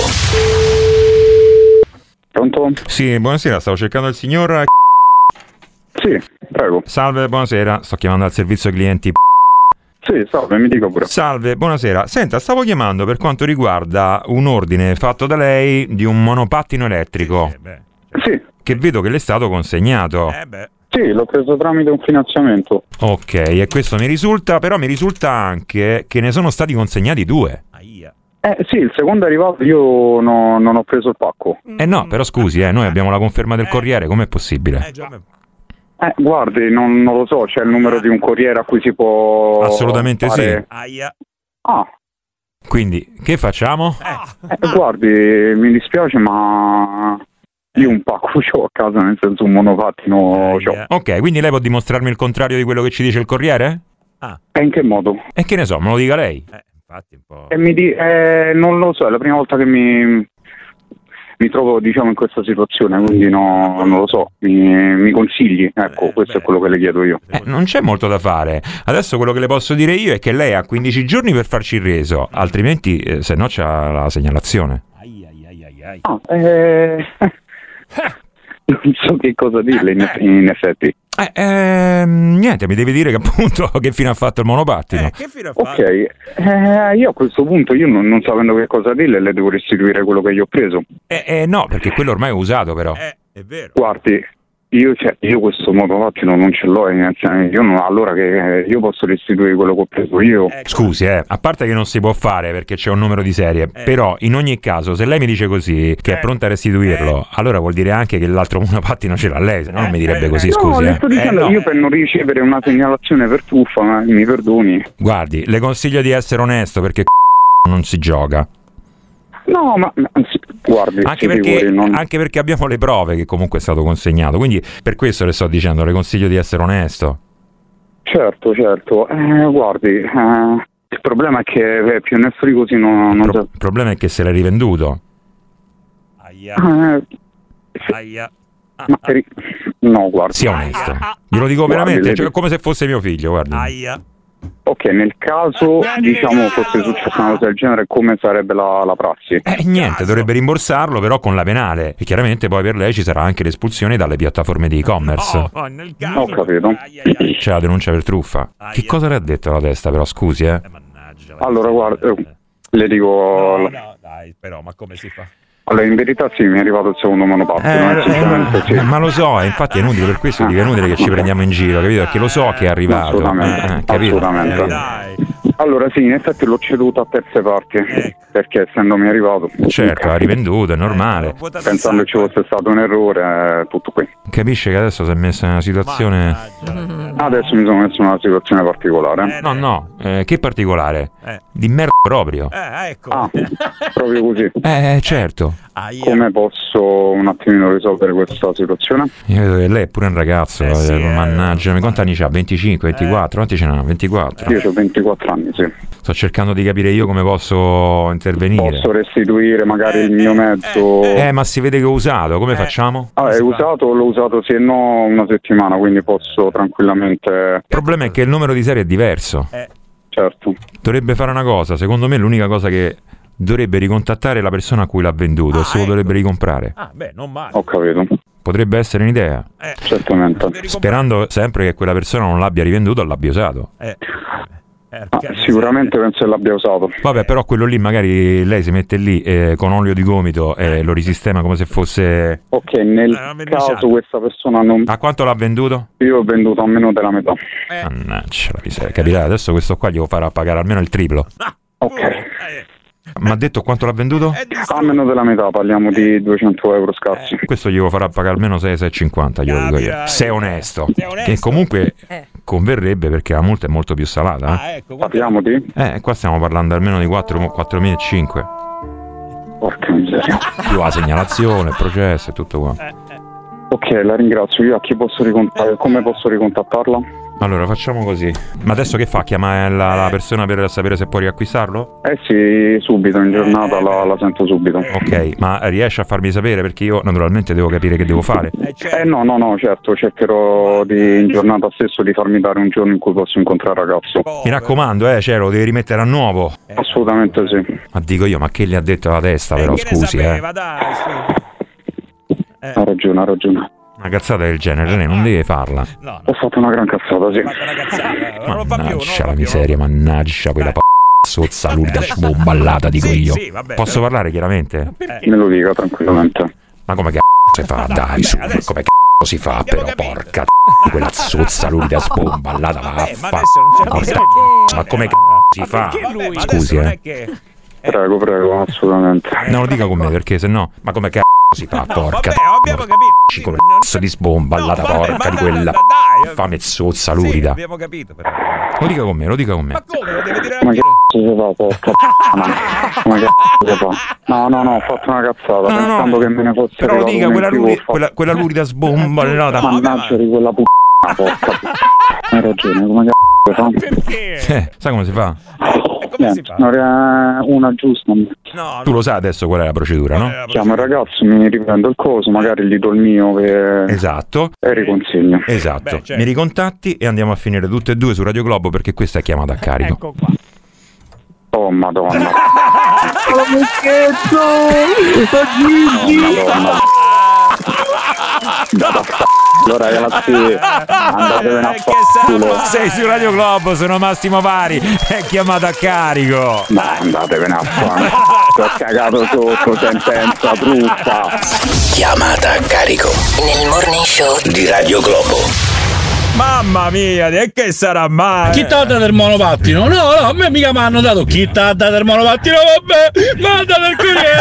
Pronto? Sì, buonasera, stavo cercando il signor... Sì, prego. Salve, buonasera, sto chiamando al servizio clienti. Sì, salve, mi dica pure. Salve, buonasera. Senta, stavo chiamando per quanto riguarda un ordine fatto da lei di un monopattino elettrico. Eh, beh. Sì. Che vedo che le è stato consegnato. Eh beh. Sì, l'ho preso tramite un finanziamento. Ok, e questo mi risulta, però mi risulta anche che ne sono stati consegnati due. Eh sì, il secondo è arrivato, io no, non ho preso il pacco. Eh no, però scusi, eh, noi abbiamo la conferma del corriere, com'è possibile? Eh, già. Eh, guardi, non, non lo so, c'è il numero di un corriere a cui si può... Assolutamente fare... sì. Ah. Quindi, che facciamo? Eh, guardi, mi dispiace, ma... Io un pacco c'ho a casa, nel senso un monopattino c'ho. Ok, quindi lei può dimostrarmi il contrario di quello che ci dice il corriere? Ah. E in che modo? E che ne so, me lo dica lei. Eh, infatti un po'... E mi di... eh, non lo so, è la prima volta che mi... mi trovo diciamo in questa situazione, quindi no, non lo so, mi, mi consigli, ecco, eh, questo beh. è quello che le chiedo io. Eh, non c'è molto da fare. Adesso quello che le posso dire io è che lei ha quindici giorni per farci il reso, altrimenti eh, se no c'ha la segnalazione. Ai, ai, ai, ai, ai. Ah, eh... non so che cosa dirle in, in effetti. Eh, eh, niente, mi devi dire che appunto che fine ha fatto il monopattino. Eh, che fine ha fatto? Ok, eh, io a questo punto io non, non sapendo che cosa dirle le devo restituire quello che gli ho preso. Eh, eh no, perché quello ormai è usato però. Eh, è vero. Guardi, io, cioè, io questo monopattino non ce l'ho, io non, allora che io posso restituire quello che ho preso io. Scusi, eh, a parte che non si può fare perché c'è un numero di serie, eh. però in ogni caso se lei mi dice così che eh. è pronta a restituirlo, eh. allora vuol dire anche che l'altro monopattino ce l'ha lei, se no non mi direbbe così, no, scusi. Le sto dicendo, eh, no. io per non ricevere una segnalazione per truffa, ma mi perdoni. Guardi, le consiglio di essere onesto perché non si gioca. No, ma, ma guardi, anche perché, figuri, non... anche perché abbiamo le prove che comunque è stato consegnato, quindi per questo le sto dicendo, le consiglio di essere onesto. Certo, certo, eh, guardi, eh, il problema è che eh, più onesto di così non... non Pro- il problema è che se l'è rivenduto. Aia. Eh, se... Aia. Ma per... No, guardi. Sia onesto, glielo dico guardi, veramente, cioè, come se fosse mio figlio, guardi. Aia. Ok, nel caso diciamo fosse successa una cosa del genere, come sarebbe la, la prassi? Eh, niente, dovrebbe rimborsarlo però con la penale e chiaramente poi per lei ci sarà anche l'espulsione dalle piattaforme di e-commerce. Oh, nel caso... Ho capito. C'è la denuncia per truffa. Che cosa le ha detto la testa però, scusi eh? Allora guarda, le dico... No, no, dai, però ma come si fa? Allora, in verità sì, mi è arrivato il secondo monopattino, eh, sinceramente eh, sì. Ma lo so, infatti è inutile, per questo dico è inutile che ci prendiamo in giro, capito? Perché lo so che è arrivato. Assolutamente, eh, capito? assolutamente. Eh, allora sì, in effetti l'ho ceduto a terze parti, eh. perché essendomi arrivato. Certo, ha rivenduto, è normale. Pensando che ci fosse stato un errore, tutto qui. Capisce che adesso si è messa in una situazione... Adesso mi sono messo in una situazione particolare. No, no, eh, che particolare? Eh. Di merda proprio. Eh, ecco. Ah, proprio così. Eh, certo. Come posso un attimino risolvere questa situazione? Io vedo che lei è pure un ragazzo, eh sì, mannaggia, quanti anni c'ha? venticinque, ventiquattro? Quanti ce n'ha? ventiquattro? Io ho ventiquattro anni, sì. Sto cercando di capire io come posso intervenire. Posso restituire magari il mio mezzo. Eh, ma si vede che ho usato, come eh. facciamo? Ah, è usato, l'ho usato sì e no una settimana, quindi posso tranquillamente... Il problema è che il numero di serie è diverso. Eh. Certo. Dovrebbe fare una cosa, secondo me l'unica cosa che dovrebbe ricontattare la persona a cui l'ha venduto ah, e se lo ecco. dovrebbe ricomprare. Ah, beh, non male. Ho capito. Potrebbe essere un'idea. Eh. Certamente. Sperando sempre che quella persona non l'abbia rivenduto o l'abbia usato. Eh. Ah, sicuramente penso che l'abbia usato. Vabbè, però quello lì magari lei si mette lì eh, con olio di gomito e eh, lo risistema come se fosse... Ok, nel eh, caso questa persona non... A quanto l'ha venduto? Io ho venduto a meno della metà. Eh. Mannaggia la miseria, capirà, adesso questo qua gli devo fare pagare almeno il triplo. Ok. Ma ha detto quanto l'ha venduto? A meno della metà, parliamo di duecento euro scarsi. Eh. Questo gli devo farà pagare almeno sei, sei e cinquanta, glielo dico io. Se è onesto. Sei onesto. Che comunque eh. converrebbe perché la multa è molto più salata. Eh? Ah, ecco, parliamo di? Eh, qua stiamo parlando almeno di quattromilacinquecento. Porca miseria. Più la segnalazione, il processo e tutto qua. Eh, eh. Ok, la ringrazio. Io a chi posso ricontattare? Come posso ricontattarla? Allora facciamo così. Ma adesso che fa? Chiama la, la persona per sapere se può riacquistarlo? Eh sì, subito, in giornata la, la sento subito. Ok, ma riesce a farmi sapere perché io naturalmente devo capire che devo fare? Eh no, no, no, certo, cercherò di, in giornata stesso di farmi dare un giorno in cui posso incontrare il ragazzo. Mi raccomando, eh, ce lo devi rimettere a nuovo. Assolutamente sì. Ma dico io, ma che gli ha detto la testa però, scusi, eh. Ha ragione, ha ragione. Una cazzata del genere, lei non deve farla. No, no. Ho fatto una gran cazzata, sì. Una cazzata, mannaggia la miseria, mannaggia quella p***a sozza lurida sbomballata, dico sì, io. Sì, vabbè, Posso parlare chiaramente? Eh. Me lo dica tranquillamente. Ma come c***o si fa? Dai, su, come c***o si fa però, porca c***o, quella zozza lurida sbomballata, vaffa. Ma come c***o si fa? Scusi, eh. Prego, prego, assolutamente. Non lo dica con me perché sennò, ma come c***o si fa, porca vabbè, abbiamo capito. Come c***o di sbomballata, no, porca vabbè, di quella fame zozza lurida. Sì, abbiamo capito però. Lo dica con me, lo dica con me. Ma come? Lo deve dire anche... Ma che c***o si fa, porca ma che c***o si fa? No, no, no, ho fatto una cazzata, no, pensando no, che me ne fosse però lo dica, quella, luri, quella, quella lurida sbomballata. No, mannaggia di quella p***a, porca. Hai ragione, come c***o si fa? Perché? Eh, sai come si fa? Niente, una giusta. No, tu lo sai adesso qual è la procedura, no? Chiamo il ragazzo, mi riprendo il coso, magari gli do il mio che... Esatto. E riconsegno. Esatto. Beh, certo. Mi ricontatti e andiamo a finire tutte e due su Radio Globo perché questa è chiamata a carico. Ecco qua. Oh madonna. Oh Micchetto! Oh madonna. Allora ragazzi, andatevene a culo. Sei su Radio Globo, sono Massimo Vari, è chiamata a carico. Ma andatevene a fare. Ho cagato sotto, sentenza truffa. Chiamata a carico Nel morning show di Radio Globo. Mamma mia, e che sarà mai? Chi t'ha dato il monopattino? No, no, a me mica mi hanno dato. Chi t'ha dato il monopattino? Vabbè, manda del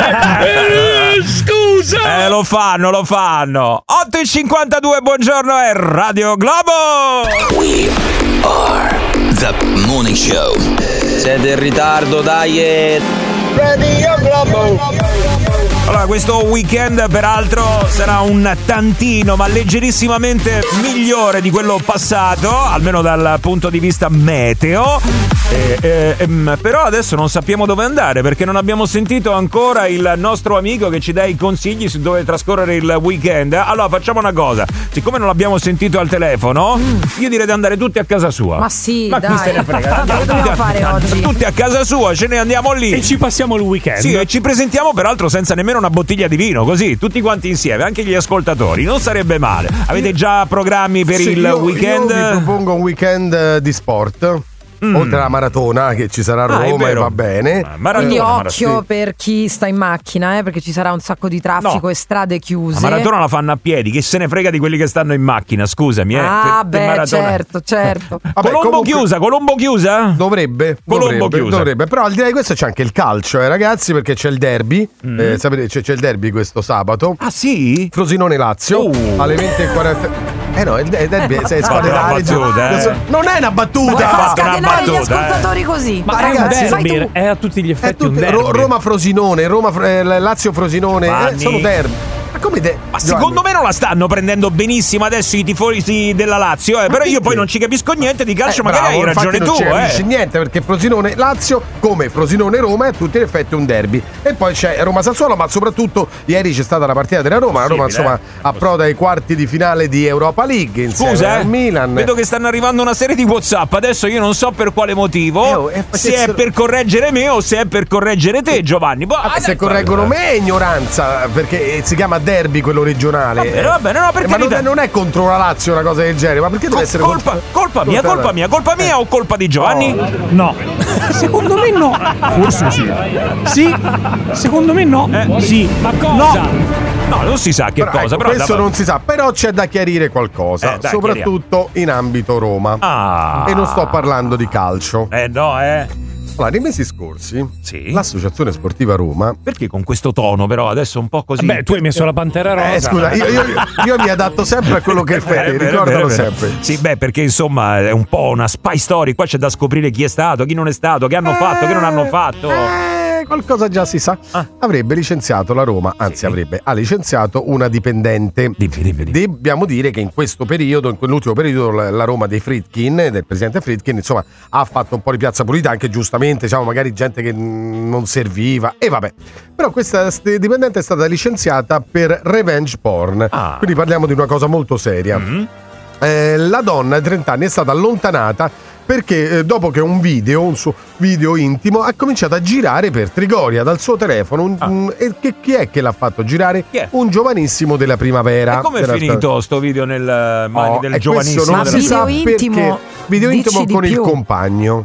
Corriere. Eh, scusa. Eh, lo fanno, lo fanno. otto e cinquantadue, buongiorno, è Radio Globo. We are the morning show. Siete in ritardo, dai. Radio Globo. Allora, questo weekend peraltro sarà un tantino, ma leggerissimamente migliore di quello passato, almeno dal punto di vista meteo. Eh, eh, ehm, però adesso non sappiamo dove andare perché non abbiamo sentito ancora il nostro amico che ci dà i consigli su dove trascorrere il weekend. Allora facciamo una cosa, siccome non l'abbiamo sentito al telefono, io direi di andare tutti a casa sua. Ma sì, Ma chi dai. se ne frega? Che dobbiamo fare oggi? Tutti a casa sua, ce ne andiamo lì e ci passiamo il weekend. Sì, e ci presentiamo peraltro senza nemmeno una bottiglia di vino, così tutti quanti insieme, anche gli ascoltatori, non sarebbe male. Avete già programmi per Sì, il io, weekend? Io vi propongo un weekend eh, di sport. Mm. Oltre alla maratona che ci sarà a Ah, è Roma e vero. va bene. Maratona, Quindi maratona. occhio per chi sta in macchina, eh, perché ci sarà un sacco di traffico No. e strade chiuse. La maratona la fanno a piedi, che se ne frega di quelli che stanno in macchina, scusami. Eh. Ah, Che- che beh, maratona. certo, certo. Vabbè, Colombo comunque- chiusa, Colombo chiusa? Dovrebbe, Colombo dovrebbe, chiusa. dovrebbe. Però al di là di questo c'è anche il calcio, eh, ragazzi, perché c'è il derby. Eh, sapete, c'è, c'è il derby questo sabato. Ah, sì? Frosinone Lazio Oh. alle venti e quaranta. Eh no, il il derby è sei no, squadre no, d'Italia, una battuta, già- eh. Non è una battuta. Vuoi far fatto una scatenare gli battuta, eh. ascoltatori così? Ma, Ma è un ragazzi, derby, fai tu. è a tutti gli È effetti un tutte- derby. Ro- Roma Frosinone, Roma eh, Lazio Frosinone, eh, Vanni. sono derby. Ma come de- Ma secondo me non la stanno prendendo benissimo adesso i tifosi della Lazio, eh. Però io perché? poi non ci capisco niente di calcio, Eh, magari bravo, hai ragione infatti non tu, ci capisci eh. niente perché Frosinone Lazio come Frosinone Roma è a tutti gli effetti un derby e poi c'è Roma Sassuolo, ma soprattutto ieri c'è stata la partita della Roma. La Roma insomma approda ai quarti di finale di Europa League insieme Scusa, al eh, Milan. vedo che stanno arrivando una serie di WhatsApp. Adesso io non so per quale motivo, Eh, oh, eh, se è facessero- per correggere me o se è per correggere te, Giovanni. Boh, Ah, ah, se dai, correggono me è ignoranza perché eh, si chiama derby quello regionale. Va bene, va bene, no, per Eh, ma non carità. è, non è contro la Lazio una cosa del genere, ma perché deve Co- essere colpa, contro- colpa mia, contro la- colpa mia, colpa mia o colpa di Giovanni? No. Secondo me no. Forse sì. Sì. Secondo me no. Eh, sì. Ma cosa? No, non si sa che Però, cosa, ecco, però questo da- non si sa, però c'è da chiarire qualcosa, Eh, dai, soprattutto in ambito Roma. Ah. E non sto parlando di calcio. Eh no, eh. Allora, nei mesi scorsi, Sì. l'Associazione Sportiva Roma. Perché con questo tono, però, adesso un po' così. Beh, tu hai messo la pantera rosa. Eh, scusa, io, io, io mi adatto sempre a quello che Eh, fai, vero, ricordalo vero, vero. sempre. Sì, beh, perché insomma è un po' una spy story. Qua c'è da scoprire chi è stato, chi non è stato, che hanno fatto, che non hanno fatto. Eh, qualcosa già si sa. Ah. Avrebbe licenziato la Roma, anzi avrebbe, ha licenziato una dipendente. Dimmi, dimmi, dimmi. Dobbiamo dire che in questo periodo, in quell'ultimo periodo, la la Roma dei Friedkin, del presidente Friedkin, insomma, ha fatto un po' di piazza pulita, anche giustamente, diciamo, magari gente che mm, non serviva, e vabbè. Però questa st- dipendente è stata licenziata per revenge porn. Ah. Quindi parliamo di una cosa molto seria. Mm. Eh, la donna di trenta anni è stata allontanata perché eh, dopo che un video, un suo video intimo, ha cominciato a girare per Trigoria dal suo telefono. Un- Ah. un- e che, chi è che l'ha fatto girare? Chi è? Un giovanissimo della primavera. E come è Era finito sto video nel eh, mani Oh, del e giovanissimo? questo non della- si sa video perché. intimo, Video dici intimo di con il più. compagno.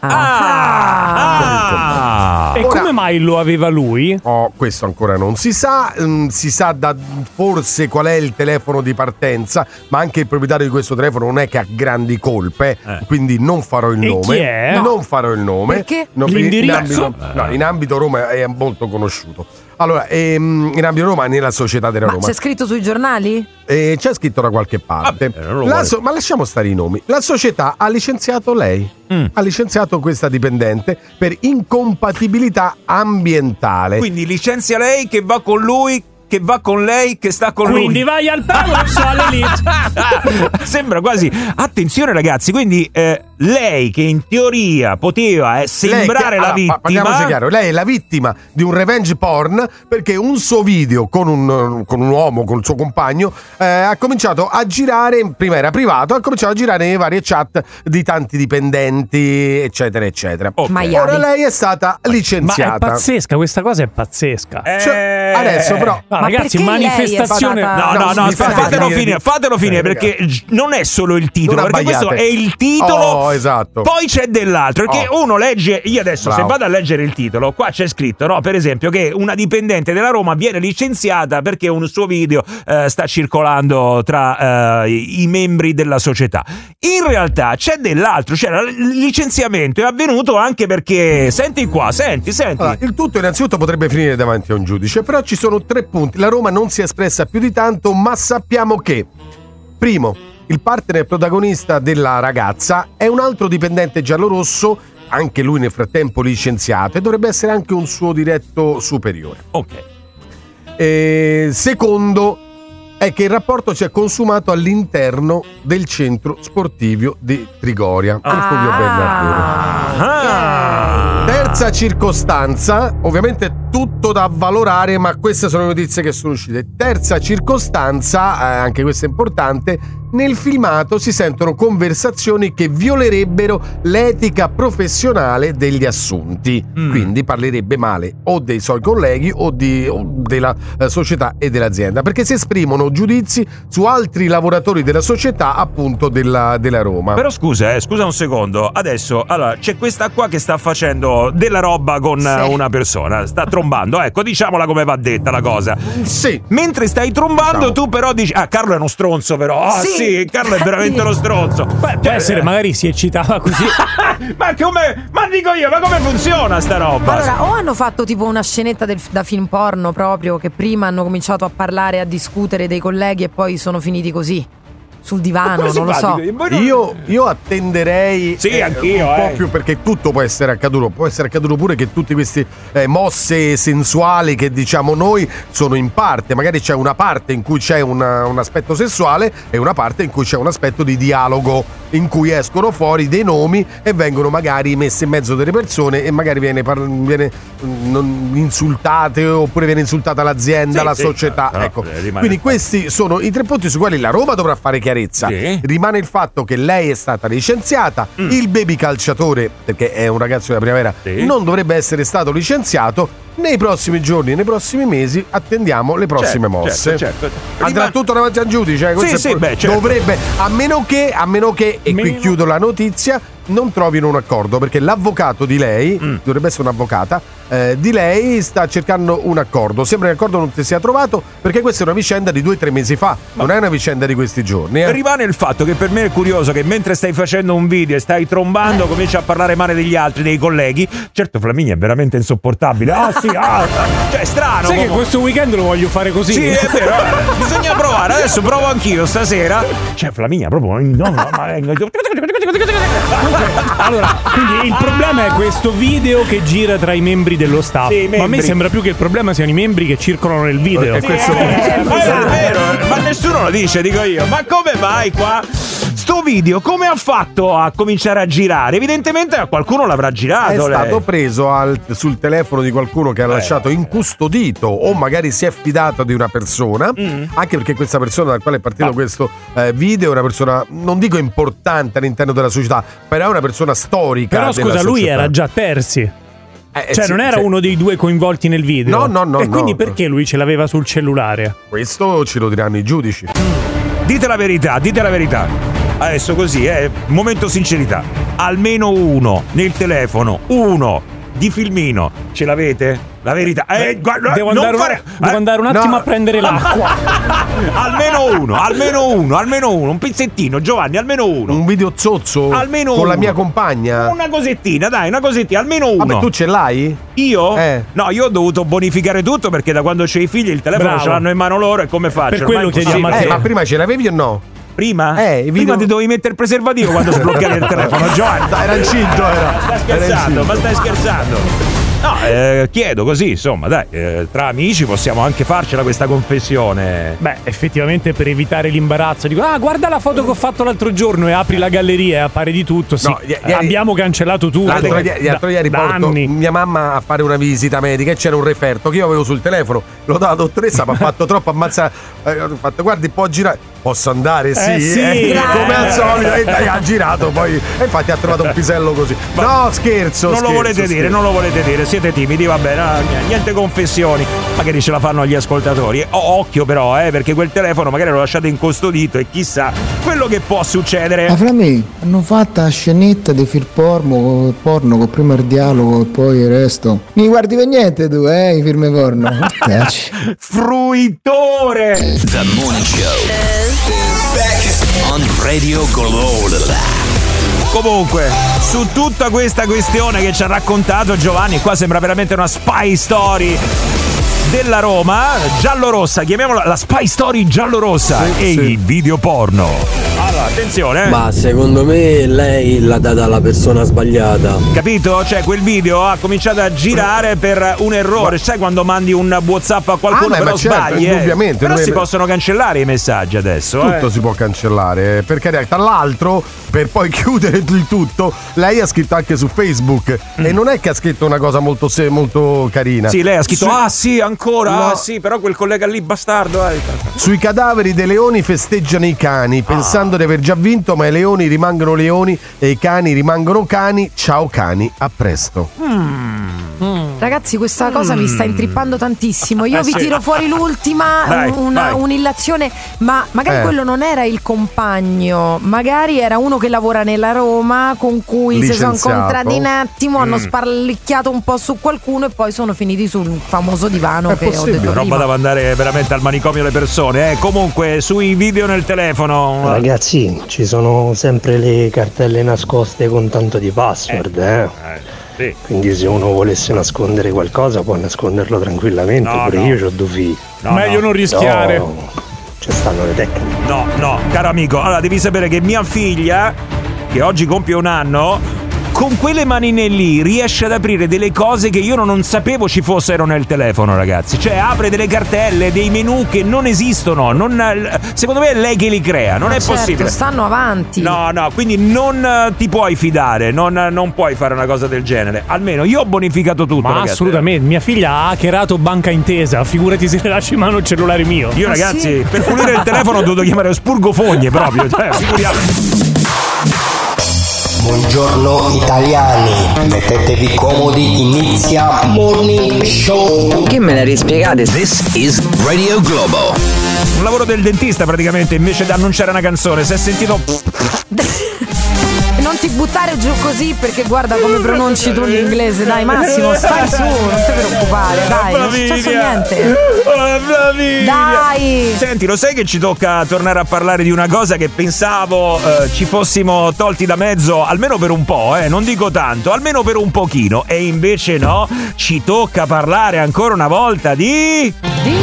Ah! E Ora- come mai lo aveva lui? Oh, questo ancora non si sa. Mm, si sa da forse qual è il telefono di partenza, ma anche il proprietario di questo telefono non è che ha grandi colpe, Eh. quindi non farò il E nome. chi è? Non farò il nome. Perché? No, L'indirizzo? In ambito, no, in ambito Roma è molto conosciuto. Allora, ehm, in ambito Roma, nella società della Ma Roma. c'è scritto sui giornali? Eh, c'è scritto da qualche parte. Vabbè, non lo La vuole. so- ma lasciamo stare i nomi. La società ha licenziato lei. Mm. Ha licenziato questa dipendente per incompatibilità ambientale. Quindi licenzia lei che va con lui, che va con lei, che sta con Quindi lui. vai al Power all'Elite. Sembra quasi. Attenzione ragazzi, quindi eh, lei che in teoria poteva eh, sembrare che, la allora, vittima. Parliamoci chiaro, lei è la vittima di un revenge porn perché un suo video con un, con un uomo, con il suo compagno, eh, ha cominciato a girare, prima era privato, ha cominciato a girare nelle varie chat di tanti dipendenti, eccetera, eccetera. Okay. Ora lei è stata licenziata. Ma è pazzesca, questa cosa è pazzesca. Eh, Cioè, adesso però no, ragazzi, manifestazione. No, no, no, aspetta, fatelo finire, fatelo finire perché non è solo il titolo, perché questo è il titolo. Oh, esatto. Poi c'è dell'altro, perché Oh. uno legge, io adesso Bravo. se vado a leggere il titolo, qua c'è scritto, no, per esempio che una dipendente della Roma viene licenziata perché un suo video eh, sta circolando tra eh, i, i membri della società. In realtà c'è dell'altro, cioè il licenziamento è avvenuto anche perché senti qua, senti, senti. Allora, il tutto innanzitutto potrebbe finire davanti a un giudice, però ci sono tre punti. La Roma non si è espressa più di tanto, ma sappiamo che, primo, il partner protagonista della ragazza è un altro dipendente giallorosso, anche lui nel frattempo licenziato, e dovrebbe essere anche un suo diretto superiore. Ok. E secondo è che il rapporto si è consumato all'interno del centro sportivo di Trigoria, al Fulvio Bernardino. Ah. Terza circostanza, ovviamente tutto da valorare, ma queste sono notizie che sono uscite. Terza circostanza, eh, anche questa è importante, nel filmato si sentono conversazioni che violerebbero l'etica professionale degli assunti, Mm. quindi parlerebbe male o dei suoi colleghi o, di, o della eh, società e dell'azienda, perché si esprimono giudizi su altri lavoratori della società, appunto della, della Roma. Però scusa, eh, scusa un secondo. Adesso, allora, c'è questa qua che sta facendo della roba con Sì. eh, una persona. Sta trombando, ecco, diciamola come va detta la cosa. Sì. Mentre stai trombando, Diciamo. tu però dici: ah, Carlo è uno stronzo, però. Ah, Sì. sì, Carlo è veramente uno stronzo. Beh, può essere, magari si eccitava così. Ma come? Ma dico io, ma come funziona sta roba? Allora, o hanno fatto tipo una scenetta del- da film porno proprio, che prima hanno cominciato a parlare, a discutere dei colleghi e poi sono finiti così, sul divano, non lo so. Io, io attenderei Sì, eh, anch'io, un po' eh. più, perché tutto può essere accaduto. Può essere accaduto pure che tutte queste eh, mosse sensuali che diciamo noi sono in parte. Magari c'è una parte in cui c'è una- un aspetto sessuale e una parte in cui c'è un aspetto di dialogo, in cui escono fuori dei nomi e vengono magari messe in mezzo delle persone e magari viene, par- viene mm, non- insultate, oppure viene insultata l'azienda, Sì, la sì, società. no, ecco. eh, rimane- Quindi questi sono i tre punti sui quali la Roma dovrà fare chiarezza. Sì. Rimane il fatto che lei è stata licenziata, Mm. il baby calciatore, perché è un ragazzo della primavera, Sì. non dovrebbe essere stato licenziato. Nei prossimi giorni, nei prossimi mesi attendiamo le prossime Certo, mosse. certo, certo. Andrà Rimane- tutto davanti al giudice, eh, questo Sì, è sì, pur- beh, certo. dovrebbe, a meno che, a meno che, e qui Meno- chiudo la notizia, non trovino un accordo, perché l'avvocato di lei, Mm. dovrebbe essere un'avvocata, eh, di lei sta cercando un accordo. Sembra che l'accordo non si sia trovato, perché questa è una vicenda di due o tre mesi fa, non è una vicenda di questi giorni. Eh. Rimane il fatto che per me è curioso che mentre stai facendo un video e stai trombando, cominci a parlare male degli altri, dei colleghi. Certo, Flaminia è veramente insopportabile. Ah sì, ah, cioè è strano. Sai che comunque. questo weekend lo voglio fare così. Sì, è vero, eh, bisogna provare. Adesso provo anch'io stasera. Cioè, Flaminia proprio. No, no, ma... Allora, quindi il problema è questo video che gira tra i membri dello staff. Sì, i Ma a me membri. sembra più che il problema siano i membri che circolano nel video. Eh, questo- Eh, ma è vero, ma nessuno lo dice, dico io. Ma come mai qua? Sto video come ha fatto a cominciare a girare? Evidentemente a qualcuno l'avrà È girato. lei. stato preso al- sul telefono di qualcuno che ha lasciato incustodito, o magari si è fidato di una persona, Mm. anche perché questa persona dal quale è partito questo eh, video è una persona, non dico importante all'interno della società, però è una persona storica. Però della scusa, lui società. era già terzi. Eh, Cioè, sì, non era sì. uno dei due coinvolti nel video. No, no, no, E quindi no. perché lui ce l'aveva sul cellulare? Questo ce lo diranno i giudici. Dite la verità, dite la verità. Adesso così, eh, momento sincerità. Almeno uno nel telefono, uno di filmino. Ce l'avete? La verità. Eh, guarda, Devo non andare, un- fare- devo eh, andare un attimo no. a prendere l'acqua. almeno uno, almeno uno, almeno uno. Un pizzettino, Giovanni, almeno uno. Un video zozzo Almeno con la uno. mia compagna. Una cosettina, dai, una cosettina, almeno uno. Vabbè, tu ce l'hai? Io? Eh. No, io ho dovuto bonificare tutto perché da quando c'ho i figli il telefono Bravo. ce l'hanno in mano loro e come faccio? Per Ormai quello è chiediamo impossibile. a Eh, te. ma prima ce l'avevi o no? Prima? Eh, i Prima video- ti dovevi mettere il preservativo quando sbloccavi il telefono, Giovanni. Era incinto, era. Stai Era scherzando, incinto. ma stai scherzando? No, eh, chiedo così, insomma, dai, eh, tra amici possiamo anche farcela questa confessione. Beh, effettivamente per evitare l'imbarazzo dico, ah, guarda la foto che ho fatto l'altro giorno e apri la galleria e appare di tutto. Sì, No, i- ieri- abbiamo cancellato tutto. L'altro, ieri- l'altro da, ieri da porto anni. mia mamma a fare una visita medica e c'era un referto che io avevo sul telefono. L'ho dato alla dottoressa, mi ha fatto troppo ammazzare. Eh, ho fatto, guardi, può girare. Posso andare? Sì, Eh, sì. eh, come al solito. E Eh. ha girato poi. E infatti ha trovato un pisello così. No, scherzo. Non lo scherzo, volete dire, scherzo. non lo volete dire, siete timidi, va bene, ah, niente confessioni, magari ce la fanno gli ascoltatori. O- occhio però, eh, perché quel telefono magari lo lasciate incustodito e chissà quello che può succedere. Ma fra me hanno fatto la scenetta di film porno, porno con prima il dialogo e poi il resto. Mi guardi per niente tu, eh, i film porno. Mortacci. Fruitore! The Morning Show on Radio Globo. Comunque, su tutta questa questione che ci ha raccontato Giovanni, qua sembra veramente una spy story della Roma, giallorossa, chiamiamola la spy story giallorossa Sì, e sì. il video porno. Allora, attenzione, eh. Ma secondo me lei l'ha data alla persona sbagliata. Capito? Cioè, quel video ha cominciato a girare per un errore. Sai quando mandi un WhatsApp a qualcuno Ah, beh, però ma certo, sbagli? eh? indubbiamente, Però noi- si possono cancellare i messaggi adesso. Tutto eh. si può cancellare, per carità. Tra l'altro, per poi chiudere il tutto, lei ha scritto anche su Facebook e non è che ha scritto una cosa molto, se- molto carina. Sì, lei ha scritto: Su- ah, sì, ancora. No. Ah, sì, però quel collega lì, bastardo. Eh. Sui cadaveri dei leoni festeggiano i cani, pensando di aver già vinto, ma i leoni rimangono leoni e i cani rimangono cani. Ciao cani, a presto. Ragazzi, questa cosa mi sta intrippando tantissimo. Io Eh, vi sì. tiro fuori l'ultima, Dai, una, vai. un'illazione, ma magari Eh. quello non era il compagno, magari era uno che lavora nella Roma con cui si sono Licenziato. incontrati un attimo, hanno Mm. sparlicchiato un po' su qualcuno e poi sono finiti sul famoso divano È che ho possibile, detto roba prima. da mandare veramente al manicomio le persone. Eh. Comunque, sui video nel telefono. Ragazzi, ci sono sempre le cartelle nascoste con tanto di password, eh. Sì. Quindi se uno volesse nascondere qualcosa può nasconderlo tranquillamente. No, Pure no. io ho due figli. No, Meglio no. non rischiare. No, ci stanno le tecniche. No, no, caro amico, allora devi sapere che mia figlia, che oggi compie un anno, con quelle manine lì riesce ad aprire delle cose che io non, non sapevo ci fossero nel telefono, ragazzi. Cioè apre delle cartelle, dei menu che non esistono. Non, secondo me è lei che li crea, non Ma è certo, possibile. stanno avanti. No, no, quindi non eh, ti puoi fidare, non, non puoi fare una cosa del genere. Almeno io ho bonificato tutto, Ma ragazzi. assolutamente, mia figlia ha hackerato Banca Intesa, figurati se le lasci in mano il cellulare mio. Io, ragazzi, per pulire il telefono ho dovuto chiamare Spurgofogne proprio. Cioè, figuriamo. Buongiorno italiani, mettetevi comodi, inizia Morning Show. Che me la rispiegate? This is Radio Globo. Un lavoro del dentista praticamente, invece di annunciare una canzone. Si è sentito... Non ti buttare giù così perché guarda come pronunci tu l'inglese. Dai Massimo, stai su, non ti preoccupare. Dai, non è successo niente. Dai. Senti, lo sai che ci tocca tornare a parlare di una cosa che pensavo eh, ci fossimo tolti da mezzo almeno per un po', eh, non dico tanto, almeno per un pochino. E invece no, ci tocca parlare ancora una volta di...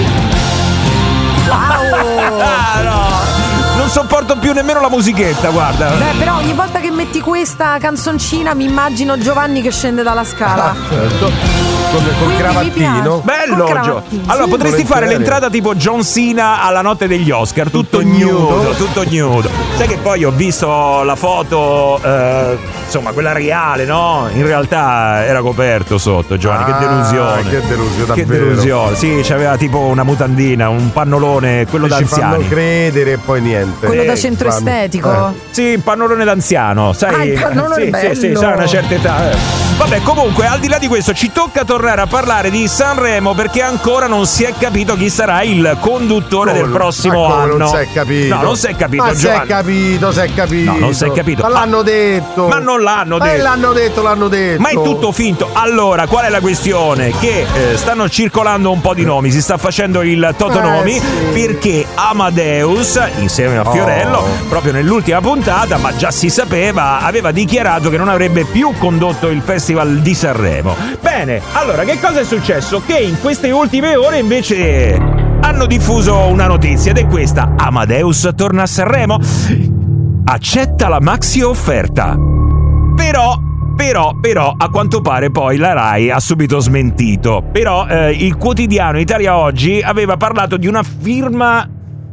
Wow. Ah, no. Non sopporto più nemmeno la musichetta, guarda. Beh, però ogni volta che metti questa canzoncina mi immagino Giovanni che scende dalla scala. Certo. Con, col Quindi mi cravattino. piace. Bello, Col Gio. cravattino. Allora Sì, potresti fare volentieri. l'entrata tipo John Cena alla notte degli Oscar, tutto, Tutto nudo, nudo. tutto nudo. Sai che poi ho visto la foto, eh, insomma, quella reale, no? In realtà era coperto sotto, Giovanni, Ah, che delusione. che delusione, Che davvero. delusione. Sì, c'aveva tipo una mutandina, un pannolone, quello Ci fanno d'anziani. credere e poi niente. Quello da Eh, centro fanno- estetico. Sì, un pannolone d'anziano, sai? Ah, il pannolone sì, bello. sì, sì, sai, una certa età. eh. Vabbè, comunque, al di là di questo, ci tocca tornare a parlare di Sanremo perché ancora non si è capito chi sarà il conduttore del Come- prossimo ma come anno. Non si è capito. No, non si è capito, Ma si è Giovanni. capito, si è capito. No, non si è capito. Ma l'hanno detto. Ma non l'hanno Ma detto. l'hanno detto, l'hanno detto. Ma è tutto finto. Allora, qual è la questione? Che eh, stanno circolando un po' di nomi, si sta facendo il Totonomi Eh, sì. perché Amadeus, insieme a Fiorello, Oh. proprio nell'ultima puntata, ma già si sapeva, aveva dichiarato che non avrebbe più condotto il Festival di Sanremo. Bene, allora, che cosa è successo? Che in queste ultime ore invece hanno diffuso una notizia ed è questa: Amadeus torna a Sanremo, accetta la maxi offerta. Però Però, però, a quanto pare poi la Rai ha subito smentito. Però eh, il quotidiano Italia Oggi aveva parlato di una firma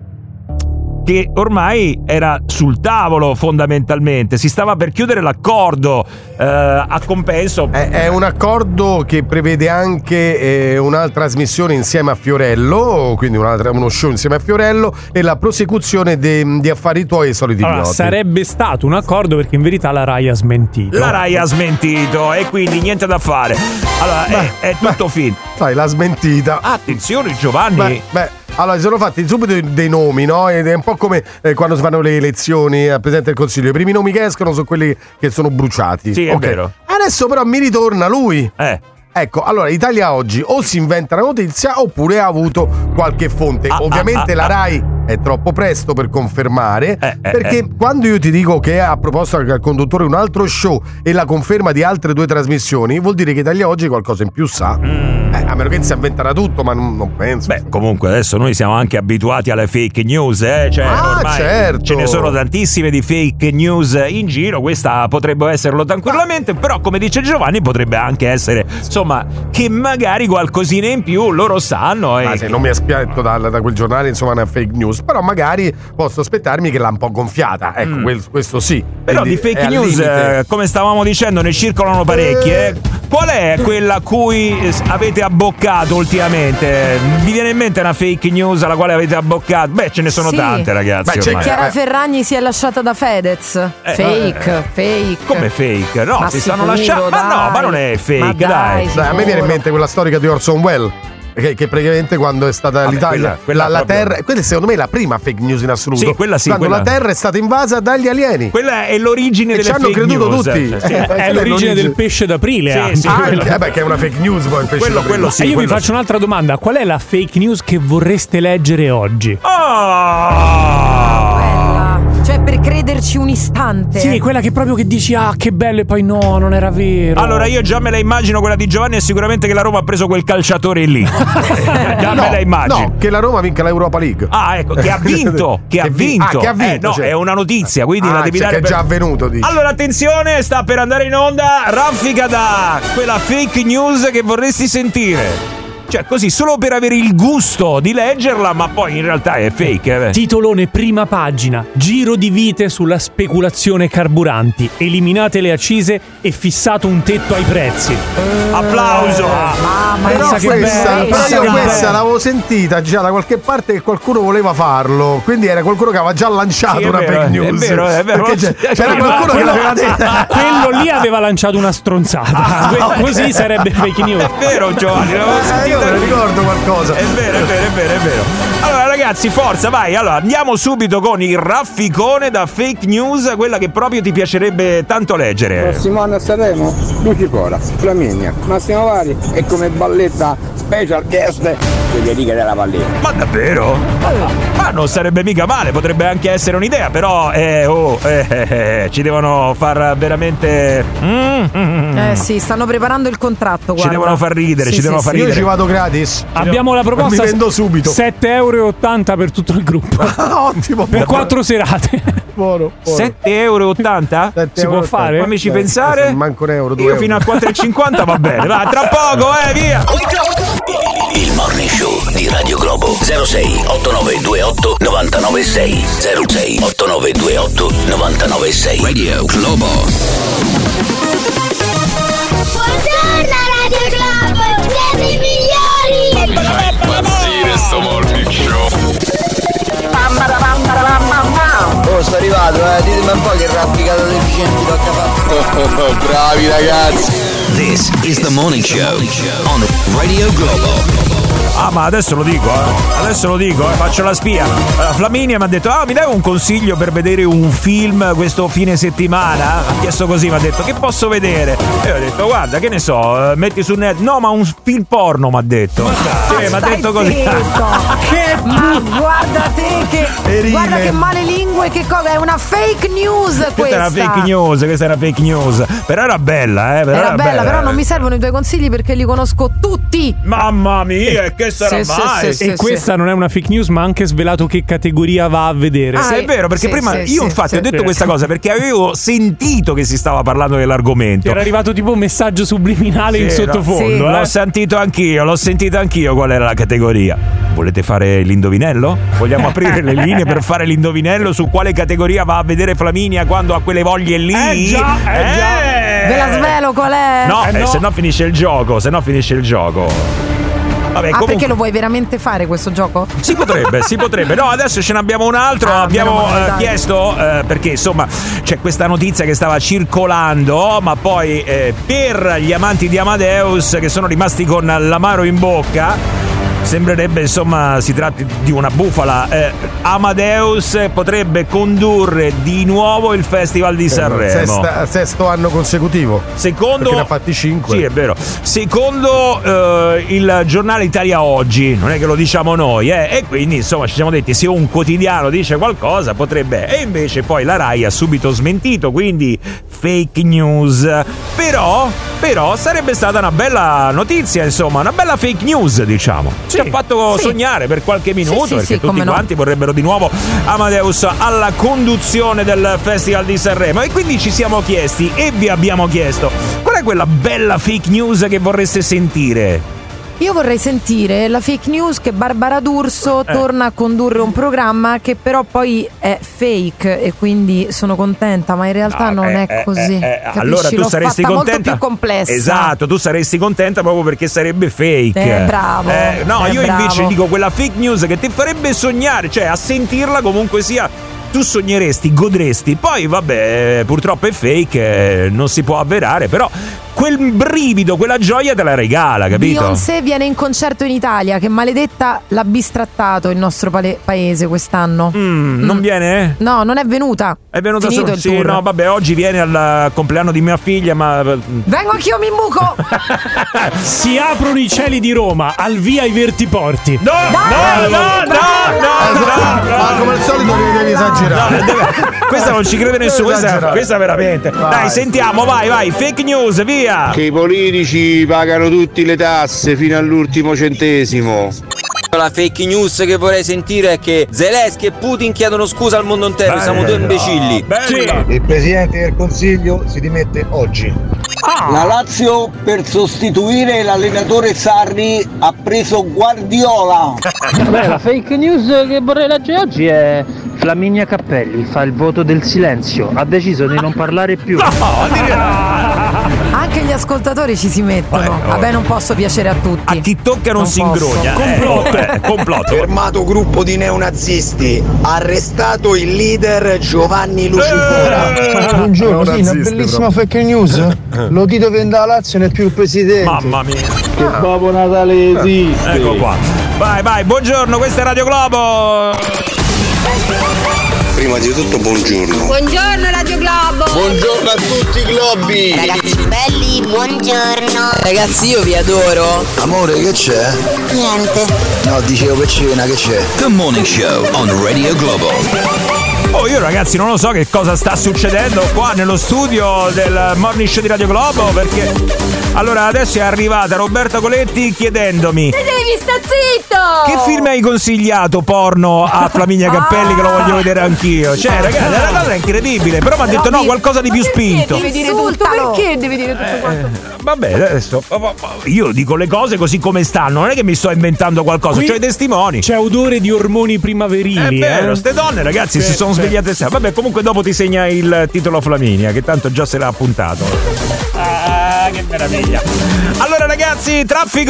che ormai era sul tavolo fondamentalmente, si stava per chiudere l'accordo eh, a compenso. È, è un accordo che prevede anche eh, una trasmissione insieme a Fiorello, quindi un'altra, uno show insieme a Fiorello e la prosecuzione de, di Affari Tuoi e Soliti Allora, Idioti. sarebbe stato un accordo perché in verità la Rai ha smentito. La Rai ha smentito e quindi niente da fare. Allora beh, è, è tutto finito. Sai, l'ha smentita. Attenzione Giovanni. Beh, beh. Allora, si sono fatti subito dei nomi, no? Ed è un po' come eh, quando si fanno le elezioni al Presidente del Consiglio. I primi nomi che escono sono quelli che sono bruciati. Sì, è okay. vero. Adesso però mi ritorna lui. Eh. Ecco, allora Italia Oggi o si inventa una notizia oppure ha avuto qualche fonte. Ah, Ovviamente ah, la ah, Rai è troppo presto per confermare, eh, eh, perché eh. quando io ti dico che ha proposto al conduttore un altro show e la conferma di altre due trasmissioni, vuol dire che Italia Oggi qualcosa in più sa. Mm. Eh, a meno che si inventara tutto, ma non, non penso. Beh, comunque adesso noi siamo anche abituati alle fake news, eh? Cioè, Ah, ormai certo. ce ne sono tantissime di fake news in giro. Questa potrebbe esserlo tranquillamente, però come dice Giovanni potrebbe anche essere, insomma, che magari qualcosina in più loro sanno. Ma E se non mi aspetto da, da quel giornale, insomma, una fake news, però magari posso aspettarmi che l'ha un po' gonfiata. Ecco, Mm. quel- questo sì. Però Quindi di fake è al news, limite. eh, come stavamo dicendo, ne circolano parecchie. Eh. Qual è quella a cui eh, avete abboccato ultimamente? Vi viene in mente una fake news alla quale avete abboccato? Beh, ce ne sono Sì. tante, ragazzi. Beh, c'è ormai. Chiara Ferragni si è lasciata da Fedez. Fake, fake. Come fake? No, Ma si stanno sicuro, lasciando. Ma no, dai. ma non è fake, Ma dai. dai, Dai, a me viene in mente quella storica di Orson Welles. Che, che praticamente quando è stata Vabbè, l'Italia, quella- quella la, la proprio- Terra, quella secondo me è la prima fake news in assoluto. Sì, quella sì, Quando quella- la Terra è stata invasa dagli alieni. Quella è l'origine E delle ci hanno fake creduto news. tutti. Sì. Eh, È quella l'origine del pesce d'aprile. Sì, anche. sì, Ah, quello- eh beh, che è una fake news poi il pesce Quello- d'aprile. quello sì. E io vi quello faccio un'altra domanda: qual è la fake news che vorreste leggere oggi? Ah! Cioè, per crederci un istante. Sì, quella che proprio che dici ah che bello e poi no, non era vero. Allora io già me la immagino quella di Giovanni, e sicuramente che la Roma ha preso quel calciatore lì. Già No, me la immagino. no, che la Roma vinca l'Europa League. Ah, ecco, che ha vinto, che ha Che vi- vinto. ah, che ha vinto, Eh, no, cioè. è una notizia, quindi Ah, la devi cioè, dare che è per- già avvenuto, dici. Allora, attenzione, sta per andare in onda Raffica da quella fake news che vorresti sentire. Cioè, così, solo per avere il gusto di leggerla, ma poi in realtà è fake. Eh. Titolone prima pagina: giro di vite sulla speculazione carburanti. Eliminate le accise e fissato un tetto ai prezzi. Applauso. Mamma Però mia, che questa, bello. però io che questa bello. l'avevo sentita già da qualche parte che qualcuno voleva farlo, quindi era qualcuno che aveva già lanciato Sì, è una vero, fake è news. vero, è vero. Perché c'è- c'era Sì, qualcuno che quello- l'aveva detta. Quello lì aveva lanciato una stronzata. Que- Così sarebbe fake news. È vero, Giovanni, l'avevo Eh, io sentita. me ne ricordo qualcosa. È vero, è vero, è vero, è vero. Allora ragazzi, forza, vai. Allora, andiamo subito con il rafficone da fake news, quella che proprio ti piacerebbe tanto leggere. Prossimo anno a Sanremo, Lucifora, Flaminia, Massimo Vari e come balletta special guest Federica della Valletta. Ma davvero? Ma non sarebbe mica male, potrebbe anche essere un'idea, però eh, oh, eh, eh, eh, ci devono far veramente mm, mm, Eh sì, stanno preparando il contratto. ci Guarda. devono far ridere, Sì, ci sì, devono sì. far Io ridere. ci vado gratis. Abbiamo la proposta: Mi vendo subito. sette euro e ottanta per tutto il gruppo. Ottimo. Per quattro serate. Buono, buono. sette euro e ottanta? sette si può euro e fare? ottanta. Fammici Eh, pensare. eh, Manco un euro, due Io euro. fino a quattro e cinquanta va bene, va, tra poco, eh, via. Il Morning Show di Radio Globo. zero sei otto nove due otto nove nove sei zero sei otto nove due otto nove nove sei Radio Globo. Buongiorno Radio Globo, siete i migliori! Oh, sto arrivato, eh, ditemi un po' che rafficata deficienti tocca fare. Bravi ragazzi. This is the Morning Show on Radio Globo. Ah, ma adesso lo dico, eh. Adesso lo dico, eh. Faccio la spia. Allora, Flaminia mi ha detto: ah, mi dai un consiglio per vedere un film questo fine settimana? Ha chiesto così, mi ha detto: che posso vedere? E io ho detto: guarda, che ne so, eh, metti su net. No, ma un film porno, mi ha detto. Sì, mi ha detto così. Che ma guarda te che Erine. guarda che male lingue, che cosa è una fake news questa. Questa era fake news, questa era fake news. Però era bella, eh. Però Era era bella, però non mi servono i tuoi consigli perché li conosco tutti. Mamma mia, che che sarà Sì, sì, mai? sì, E sì, questa sì. non è una fake news, ma ha anche svelato che categoria va a vedere. Ah, Sì, è vero, perché sì, prima sì, io sì, infatti sì. ho detto Sì. questa cosa perché avevo sentito che si stava parlando Ti dell'argomento. era arrivato tipo un messaggio subliminale in Sì, no, sottofondo. sì. eh. L'ho sentito anch'io, l'ho sentito anch'io qual era la categoria. Volete fare l'indovinello? Vogliamo aprire le linee per fare l'indovinello su quale categoria va a vedere Flaminia quando ha quelle voglie lì? Eh già, eh già. Ve la svelo qual è? No, Eh eh, no. se no finisce il gioco, se no finisce il gioco. Vabbè, Ah, comunque perché lo vuoi veramente fare questo gioco? si potrebbe, si potrebbe. No, adesso ce n'abbiamo un altro. Ah, Abbiamo meno male, eh, dai. chiesto eh, perché insomma c'è questa notizia che stava circolando, ma poi eh, per gli amanti di Amadeus che sono rimasti con l'amaro in bocca. Sembrerebbe insomma si tratti di una bufala. Eh, Amadeus potrebbe condurre di nuovo il Festival di Sanremo. Sesta- sesto anno consecutivo. Secondo Perché ne ha fatti cinque. Sì, è vero. Secondo eh, il giornale Italia Oggi, non è che lo diciamo noi, eh, e quindi insomma ci siamo detti se un quotidiano dice qualcosa potrebbe, e invece poi la Rai ha subito smentito, quindi fake news. Però però sarebbe stata una bella notizia, insomma, una bella fake news, diciamo. Ci ha fatto Sì. sognare per qualche minuto, Sì, sì, perché sì, tutti come no. quanti vorrebbero di nuovo Amadeus alla conduzione del Festival di Sanremo, e quindi ci siamo chiesti e vi abbiamo chiesto qual è quella bella fake news che vorreste sentire. Io vorrei sentire la fake news che Barbara D'Urso Eh. torna a condurre un programma che però poi è fake, e quindi sono contenta, ma in realtà No, non eh, è eh, così. eh, eh, capisci? allora tu L'ho saresti fatta contenta. molto più complessa. Esatto, tu saresti contenta proprio perché sarebbe fake. Eh, bravo, Eh, no, eh, io bravo. invece dico quella fake news che ti farebbe sognare, cioè a sentirla comunque sia tu sogneresti, godresti. Poi vabbè, purtroppo è fake, eh, non si può avverare, però quel brivido, quella gioia te la regala, capito? Beyoncé viene in concerto in Italia, che maledetta l'ha bistrattato il nostro pale- paese quest'anno. Mm, non viene? No, non è venuta. È venuta Finito solo il sì, tour. no, vabbè, oggi viene al compleanno di mia figlia, ma Vengo anch'io, mi imbuco. Si aprono i cieli di Roma, al via i vertiporti. No, no, no, no, no, no, Ma come al solito devi esagerare. No, deve- questa non ci crede nessuno, questa, Esagerare. questa veramente. Vai. Dai, sentiamo, vai, vai, fake news, via. Che i politici pagano tutte le tasse fino all'ultimo centesimo. La fake news che vorrei sentire è che Zelensky e Putin chiedono scusa al mondo intero, siamo due imbecilli. Bella. Il presidente del consiglio si dimette oggi. La Lazio per sostituire l'allenatore Sarri ha preso Guardiola. Beh, la fake news che vorrei leggere oggi è Flaminia Cappelli fa il voto del silenzio, ha deciso di non parlare più. Anche gli ascoltatori ci si mettono. Vabbè, non posso piacere a tutti. A chi tocca non, Non si posso. ingrugna. Complotto. Eh, complotto. Fermato gruppo di neonazisti. Arrestato il leader Giovanni Lucifora. Buongiorno, sì, una Neonazisti bellissima fake news. Lo Tito vende la Lazio non è più il presidente. Mamma mia. Che Babbo Natale esiste. Ecco qua. Vai, vai, buongiorno, questa è Radio Globo. Prima di tutto buongiorno. Buongiorno Radio Globo. Buongiorno a tutti i globi. Ragazzi belli, buongiorno. Ragazzi, io vi adoro. Amore, che c'è? Niente. No, dicevo per cena, che c'è? The Morning Show on Radio Globo. Oh, io ragazzi non lo so che cosa sta succedendo qua nello studio del Morning Show di Radio Globo, perché allora adesso è arrivata Roberta Coletti chiedendomi Te devi sta zitto. che film hai consigliato porno a Flaminia Cappelli, che lo voglio vedere anch'io. Cioè ragazzi, è una cosa incredibile, però mi ha detto no, qualcosa di più spinto. Devi dire tutto, perché devi dire tutto quanto? Vabbè, adesso io dico le cose così come stanno, non è che mi sto inventando qualcosa, Qui c'ho i testimoni. C'è odore di ormoni primaverili. È vero, eh. ste donne ragazzi Sì, si sono sì. svegliate sempre. Vabbè, comunque dopo ti segna il titolo Flaminia, che tanto già se l'ha appuntato. Ah, che meraviglia. Allora ragazzi, traffico.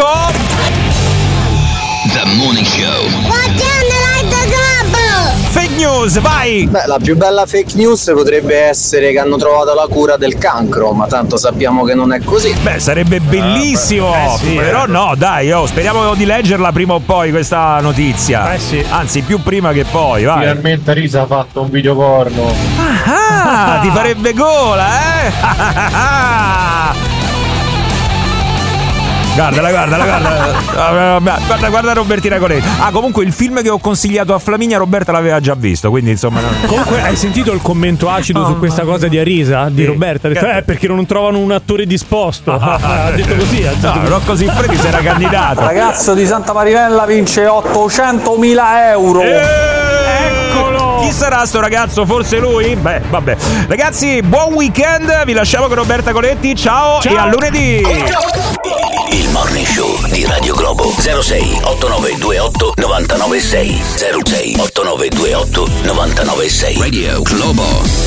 The Morning Show. Buongiorno Radio Globo. Fake news, vai. Beh, la più bella fake news potrebbe essere che hanno trovato la cura del cancro, ma tanto sappiamo che non è così. Beh, sarebbe bellissimo. Eh, sì, però eh. no, dai, oh, speriamo di leggerla prima o poi questa notizia. Eh, sì. Anzi, più prima che poi, vai. Finalmente Risa ha fatto un video porno. Ah, ti farebbe gola, eh? Guardala, guardala, guarda. Guarda, guarda Robertina Coletti. Ah, comunque il film che ho consigliato a Flaminia Roberta l'aveva già visto, quindi insomma. No. Comunque hai sentito il commento acido oh, su questa cosa di Arisa? Di sì. Roberta? Ha detto, eh, perché non trovano un attore disposto. Ha detto così. Ha detto no, Rocco Siffredi si era candidato. Ragazzo di Santa Marinella vince ottocentomila euro. Eccolo! Chi sarà sto ragazzo? Forse lui? Beh, vabbè. Ragazzi, buon weekend. Vi lasciamo con Roberta Coletti. Ciao, Ciao. e a lunedì. Il Morning Show di Radio Globo. zero sei otto nove due otto nove nove sei zero sei otto nove due otto nove nove sei Radio Globo.